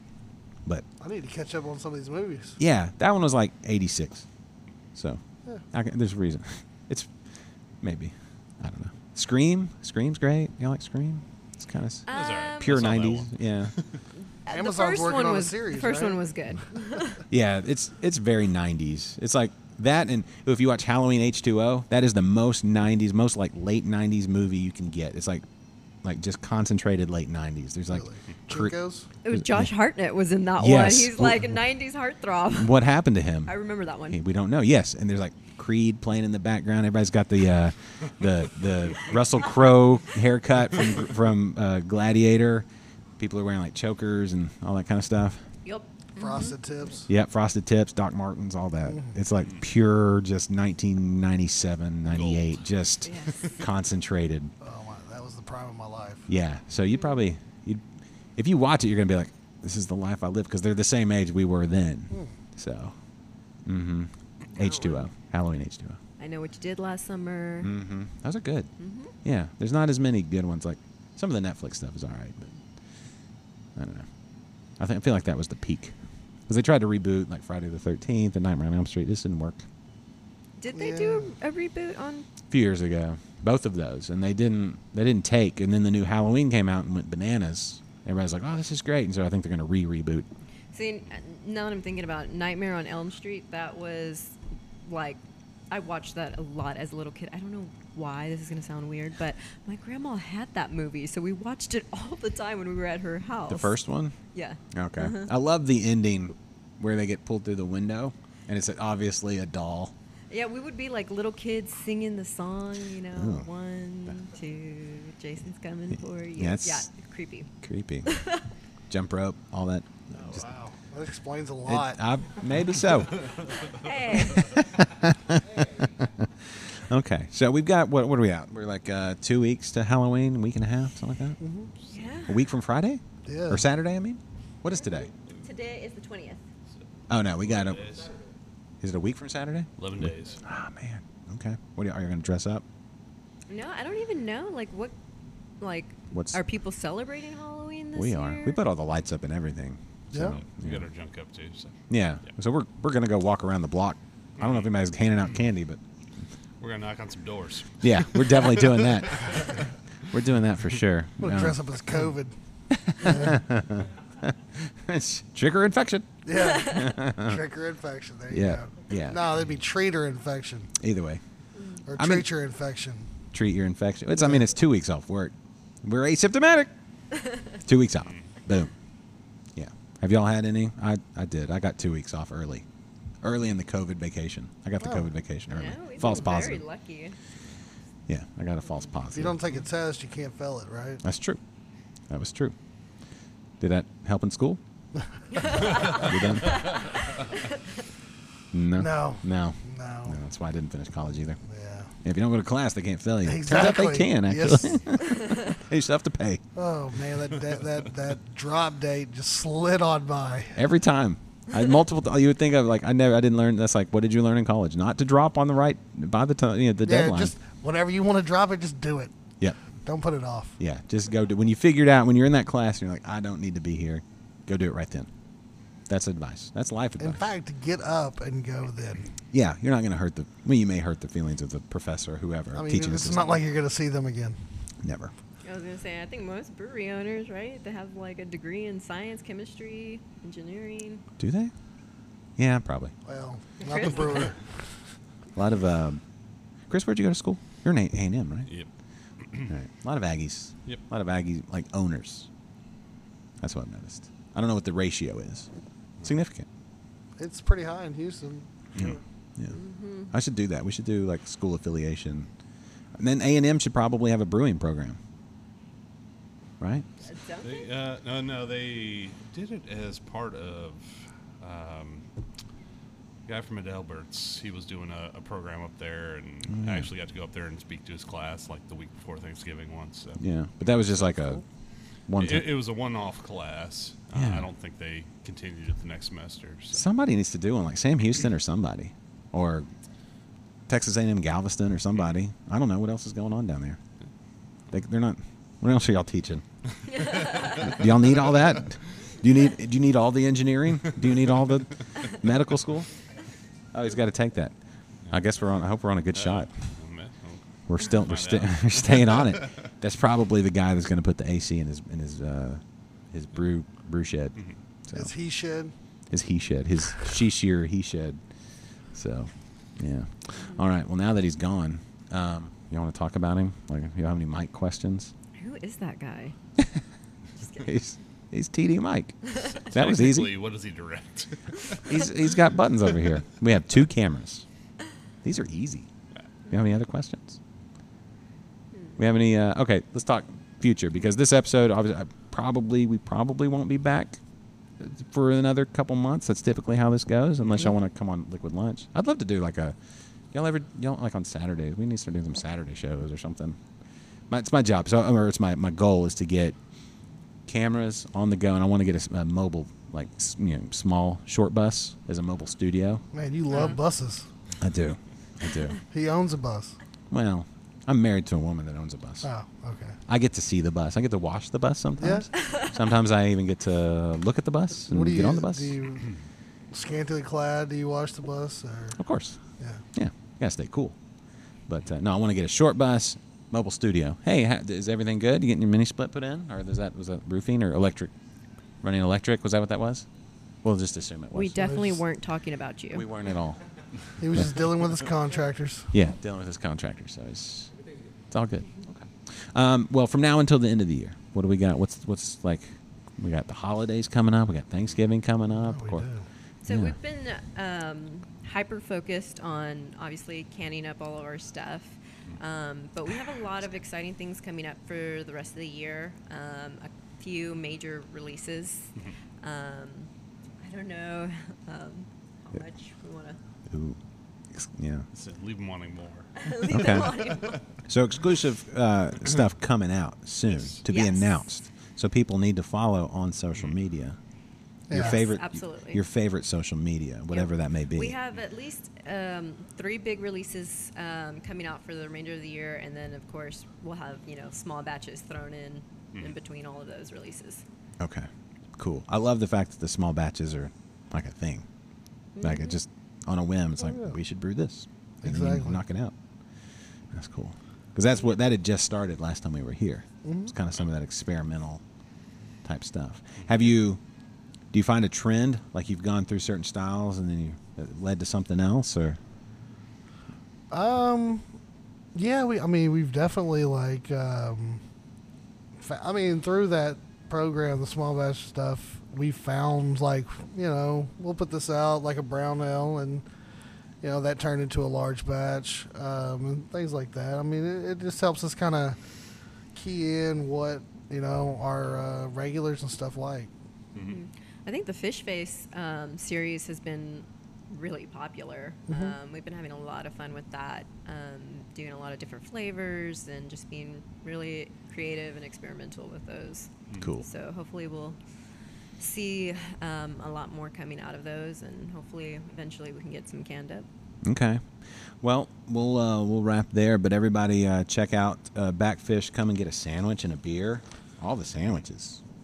But I need to catch up on some of these movies. yeah, that one was like eighty-six. So Yeah. I can, there's a reason. It's maybe I don't know. Scream. Scream's great. You like Scream? It's kind of Um, alright. pure I saw that nineties. one. Yeah. the Amazon's first working one on a was series, the first right? one was good. Yeah, it's it's very nineties. It's like that, and if you watch Halloween H two O, that is the most nineties, most like late nineties movie you can get. It's like like just concentrated late nineties. There's like Really? cre- Chinkos? It was Josh Hartnett was in that Yes. one. He's like a nineties heartthrob. what happened to him? I remember that one. Hey, we don't know. Yes, and there's like Creed playing in the background. Everybody's got the uh, the the Russell Crowe haircut from from uh, Gladiator. People are wearing like chokers and all that kind of stuff. Yep. Frosted Tips. Yep, Frosted Tips, Doc Martens, all that. It's like pure, just nineteen ninety-seven, ninety-eight, Gold. just Yes. concentrated. Oh, my, that was the prime of my life. Yeah, so you probably, you, if you watch it, you're gonna be like, "This is the life I live," because they're the same age we were then. So, mm-hmm. H two O, Halloween H two O. I Know What You Did Last Summer. Mm-hmm. Those are good. Mhm. Yeah, there's not as many good ones. Like some of the Netflix stuff is all right, but I don't know. I think I feel like that was the peak because they tried to reboot like Friday the thirteenth and Nightmare on Elm Street. This didn't work. Did they Yeah. do a, a reboot on? A few years ago, both of those, and they didn't they didn't take. And then the new Halloween came out and went bananas. Everybody's like, "Oh, this is great!" And so I think they're going to re-reboot. See, now that I'm thinking about it, Nightmare on Elm Street, that was like, I watched that a lot as a little kid. I don't know why this is going to sound weird, but my grandma had that movie, so we watched it all the time when we were at her house. The first one. Yeah. Okay. Uh-huh. I love the ending where they get pulled through the window, and it's obviously a doll. Yeah, we would be like little kids singing the song, you know, Oh. one, two, Jason's coming for you. Yeah, it's- yeah, creepy. Creepy. Jump rope, all that. Oh, Just- wow. That explains a it- lot. I- maybe so. Hey, Okay, so we've got what? What are we at? We're like uh, two weeks to Halloween, a week and a half, something like that. yeah. A week from Friday Yeah. or Saturday? I mean, what is today? Today is the twentieth. Oh no, we got a. Days. Is it a week from Saturday? Eleven days. Ah man. Okay. What are you, are you going to dress up? No, I don't even know. Like, what, like, What's- are people celebrating Halloween this we year? are. We put all the lights up and everything. So, We yeah. got our junk up too. So Yeah. Yeah. So we're we're gonna go walk around the block. I don't know if anybody's handing out candy, but we're gonna knock on some doors. yeah, we're definitely doing that. We're doing that for sure. I'm going to Um, dress up as COVID. it's trick or infection. Yeah. Trick or infection. There you Yeah, go. yeah. No, that'd be treat or infection. Either way, Or I mean- treat your infection. treat your infection. It's I mean it's two weeks off work. We're asymptomatic. Two weeks off. Boom. Yeah. Have y'all had any? I I did. I got two weeks off early. Early in the COVID vacation. I got the Oh. COVID vacation early. No, we've False been positive. very lucky. Yeah, I got a false If you positive. don't take a test, you can't fail it, right? That's true. That was true. Did that help in school? You done? No. No. No. No. No, that's why I didn't finish college either. Yeah. If you don't go to class, they can't fail you. Exactly. Turns out they can, actually. Yes. You still have to pay. Oh man, that, that that that drop date just slid on by. Every time. I multiple. You would think of like I never. I didn't learn. That's like what did you learn in college? Not to drop on the right by the time you know the Yeah, deadline. just whenever you want to drop it, just do it. Yep. Don't put it off. Yeah. Just go do when you figure it out when you're in that class and you're like I don't need to be here. Go do it right then. That's advice. That's life advice. In fact, get up and go then. Yeah, you're not going to hurt the. Well, you may hurt the feelings of the professor or whoever I mean, teaching it's assistant. not like you're going to see them again. Never. I was gonna say, I think most brewery owners, right? They have like a degree in science, chemistry, engineering. Do they? Yeah, probably. Well, not the brewer. A lot of. Um, Chris, where'd you go to school? You're an A and M, right? Yep. Right. A lot of Aggies. Yep. A lot of Aggies, like owners. That's what I've noticed. I don't know what the ratio is. Significant. It's pretty high in Houston. Yeah. Yeah. I should do that. We should do like school affiliation. And then A and M should probably have a brewing program. Right? They, uh, no, no, they did it as part of um, a guy from Adelbert's. He was doing a, a program up there, and Mm. I actually got to go up there and speak to his class like the week before Thanksgiving once. So. Yeah. But that was just like a one It, time. it was a one-off class. Yeah. Uh, I don't think they continued it the next semester. So. Somebody needs to do one, like Sam Houston or somebody. Or Texas A and M Galveston or somebody. I don't know what else is going on down there. They, they're not. What else are y'all teaching? Do y'all need all that? Do you need? Do you need all the engineering? Do you need all the medical school? Oh, he's got to take that. I guess we're on. I hope we're on a good shot. Oh, man. Oh. We're still. We're, Find sta- out. we're staying on it. That's probably the guy that's going to put the A C in his in his uh, his brew brew shed. So, Is he shed? his he shed. His she shear he shed. So, yeah. All right. Well, now that he's gone, um, you want to talk about him? Like, you have any Mike questions? Who is that guy? Just kidding. He's he's T D Mike. That was easy. Technically, what does he direct? He's he's got buttons over here. We have two cameras. These are easy. You have any other questions? We have any? Uh, okay, let's talk future, because this episode, obviously, I probably we probably won't be back for another couple months. That's typically how this goes, unless y'all want to come on Liquid Lunch. I'd love to do like a y'all ever y'all like on Saturdays. We need to start doing some Saturday shows or something. My, it's my job, so or it's my my goal is to get cameras on the go, and I want to get a, a mobile, like s- you know, small short bus as a mobile studio. Man, you love buses. I do, I do. He owns a bus. Well, I'm married to a woman that owns a bus. Oh, okay. I get to see the bus. I get to wash the bus sometimes. Sometimes I even get to look at the bus and What do you get on the bus. Do you scantily clad? Do you wash the bus? Or Of course. yeah. Yeah, gotta stay cool. But uh, no, I want to get a short bus, mobile studio. Hey, ha- is everything good? You getting your mini split put in, or is that was that roofing or electric? Running electric? Was that what that was? We'll just assume it was. We definitely just- weren't talking about you. We weren't at all. He was just dealing with his contractors. Yeah, dealing with his contractor, so it's it's all good. Okay. Um, well, from now until the end of the year, what do we got? What's what's like? We got the holidays coming up. We got Thanksgiving coming up. Oh, we Or- do. So Yeah. we've been um, hyper focused on obviously canning up all of our stuff, um, but we have a lot of exciting things coming up for the rest of the year. Um, a few major releases. Um, I don't know um, how Yeah. much we want to Ooh, ex- yeah. So leave him wanting more. leave Okay. them on him. So exclusive uh, stuff coming out soon to be Yes. announced. So people need to follow on social media. Your Yes, favorite, absolutely. your favorite social media, whatever that may be. We have at least um, three big releases um, coming out for the remainder of the year, and then of course we'll have you know small batches thrown in in between all of those releases. Okay, cool. I love the fact that the small batches are like a thing. Like it just on a whim, it's Oh, like yeah. we should brew this, and then you Exactly. knock it out. That's cool because that's what that had just started last time we were here. Mm-hmm. It's kind of some of that experimental type stuff. Have you? Do you find a trend like you've gone through certain styles and then you it led to something else, or? Um, yeah, we. I mean, we've definitely like. Um, fa- I mean, through that program, the small batch stuff, we found like you know we'll put this out like a brown ale, and you know that turned into a large batch, um, and things like that. I mean, it, it just helps us kind of key in what you know our uh, regulars and stuff like. I think the Fish Face um, series has been really popular. Mm-hmm. Um, we've been having a lot of fun with that, um, doing a lot of different flavors and just being really creative and experimental with those. Cool. So hopefully we'll see um, a lot more coming out of those, and hopefully eventually we can get some canned up. Okay. Well, we'll uh, we'll wrap there. But everybody, uh, check out uh, Backfish. Come and get a sandwich and a beer. All the sandwiches.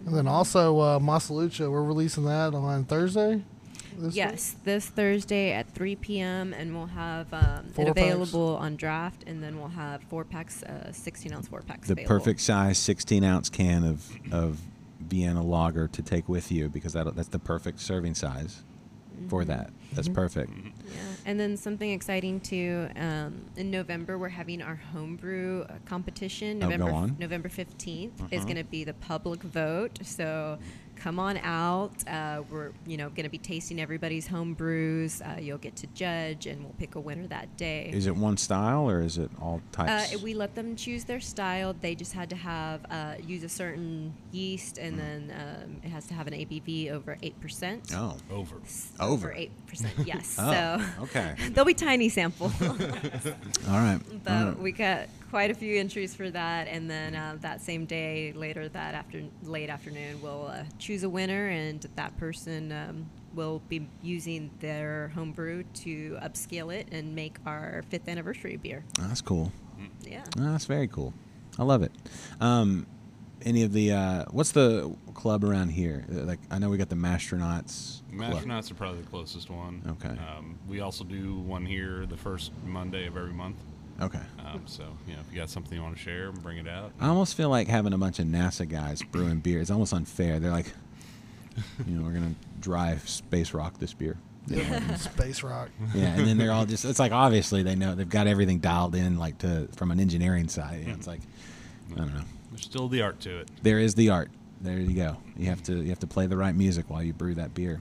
And then also uh, Masalucha, we're releasing that on Thursday. This Yes, this Thursday at three p.m. and we'll have um, it Four available on draft, and then we'll have four packs, uh, sixteen ounce four packs. The available. perfect size sixteen ounce can of of Vienna lager to take with you, because that that's the perfect serving size for that. That's perfect. Yeah, and then something exciting too. Um, in November, we're having our homebrew uh, competition. Oh, go November on. November fifteenth is Uh-huh. going to be the public vote. So come on out. Uh, we're you know going to be tasting everybody's home brews. Uh, you'll get to judge, and we'll pick a winner that day. Is it one style or is it all types? Uh, we let them choose their style. They just had to have uh, use a certain yeast, and then um, it has to have an A B V over eight percent. oh. Over. Over. eight percent. Yes. Oh, so okay. they'll be tiny sample. All right. But All right. we got quite a few entries for that, and then uh, that same day, later that after late afternoon, we'll uh, choose a winner, and that person um, will be using their homebrew to upscale it and make our fifth anniversary beer. Oh, that's cool. Yeah. Oh, that's very cool. I love it. Um, any of the uh, what's the club around here? Uh, Like I know we got the Mastronauts. Club. Mastronauts are probably the closest one. Okay. Um, we also do one here the first Monday of every month. Okay. Um, so, you know, if you got something you want to share, bring it out. I almost feel like having a bunch of NASA guys brewing beer. It's almost unfair. They're like, you know, we're gonna dry space rock this beer. You know, like- Space Rock. yeah, and then they're all just. It's like obviously they know they've got everything dialed in, like to from an engineering side. You know, it's like I don't know. There's still the art to it. There is the art. There you go. You have to you have to play the right music while you brew that beer.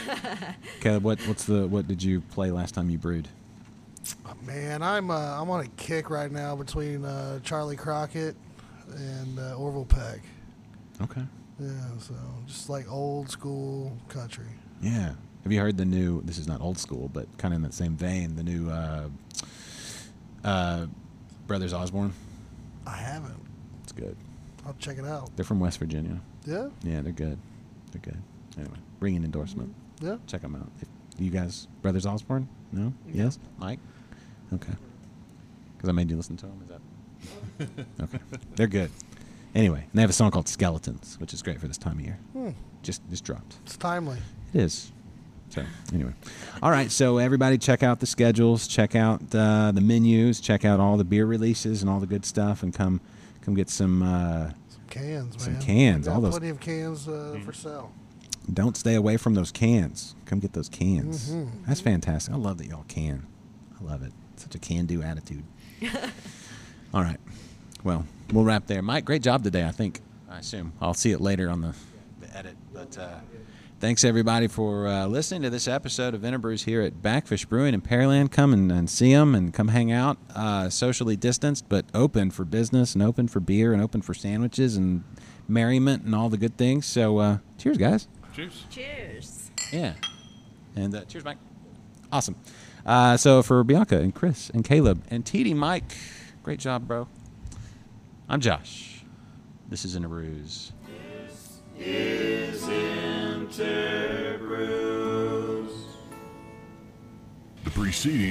Caleb, what what's the what did you play last time you brewed? Oh, man, I'm uh, I'm on a kick right now between uh, Charlie Crockett and uh, Orville Peck. Okay. Yeah, so just like old school country. Yeah. Have you heard the new? This is not old school, but kind of in that same vein. The new uh, uh, Brothers Osborne. I haven't. It's good. I'll check it out. They're from West Virginia. Yeah, Yeah, they're good. They're good. Anyway, ringing endorsement. yeah. Check them out. If you guys, Brothers Osborne? No? Yes? Mike? Okay. Because I made you listen to them? Is that? Okay. They're good. Anyway, and they have a song called Skeletons, which is great for this time of year. Hmm. Just just dropped. It's timely. It is. So, anyway. All right, so everybody check out the schedules, check out uh, the menus, check out all the beer releases and all the good stuff, and come come get some, uh, Some cans, Some man. cans, I got all those- plenty of cans uh, for sale. don't stay away from those cans. Come get those cans. Mhm. That's fantastic. I love that y'all can. I love it. Such a can-do attitude. All right. Well, we'll wrap there. Mike, great job today, I think. I assume. I'll see it later on the, the edit. But uh, thanks, everybody, for uh, listening to this episode of Interbrews here at Backfish Brewing in Pearland. Come and, and see them and come hang out. Uh, socially distanced, but open for business and open for beer and open for sandwiches and merriment and all the good things. So uh, cheers, guys. Cheers. Cheers. Yeah. And uh, cheers, Mike. Awesome. Uh, so for Bianca and Chris and Caleb and T D Mike, great job, bro. I'm Josh. This is Interbrews. Is Interbrews. The preceding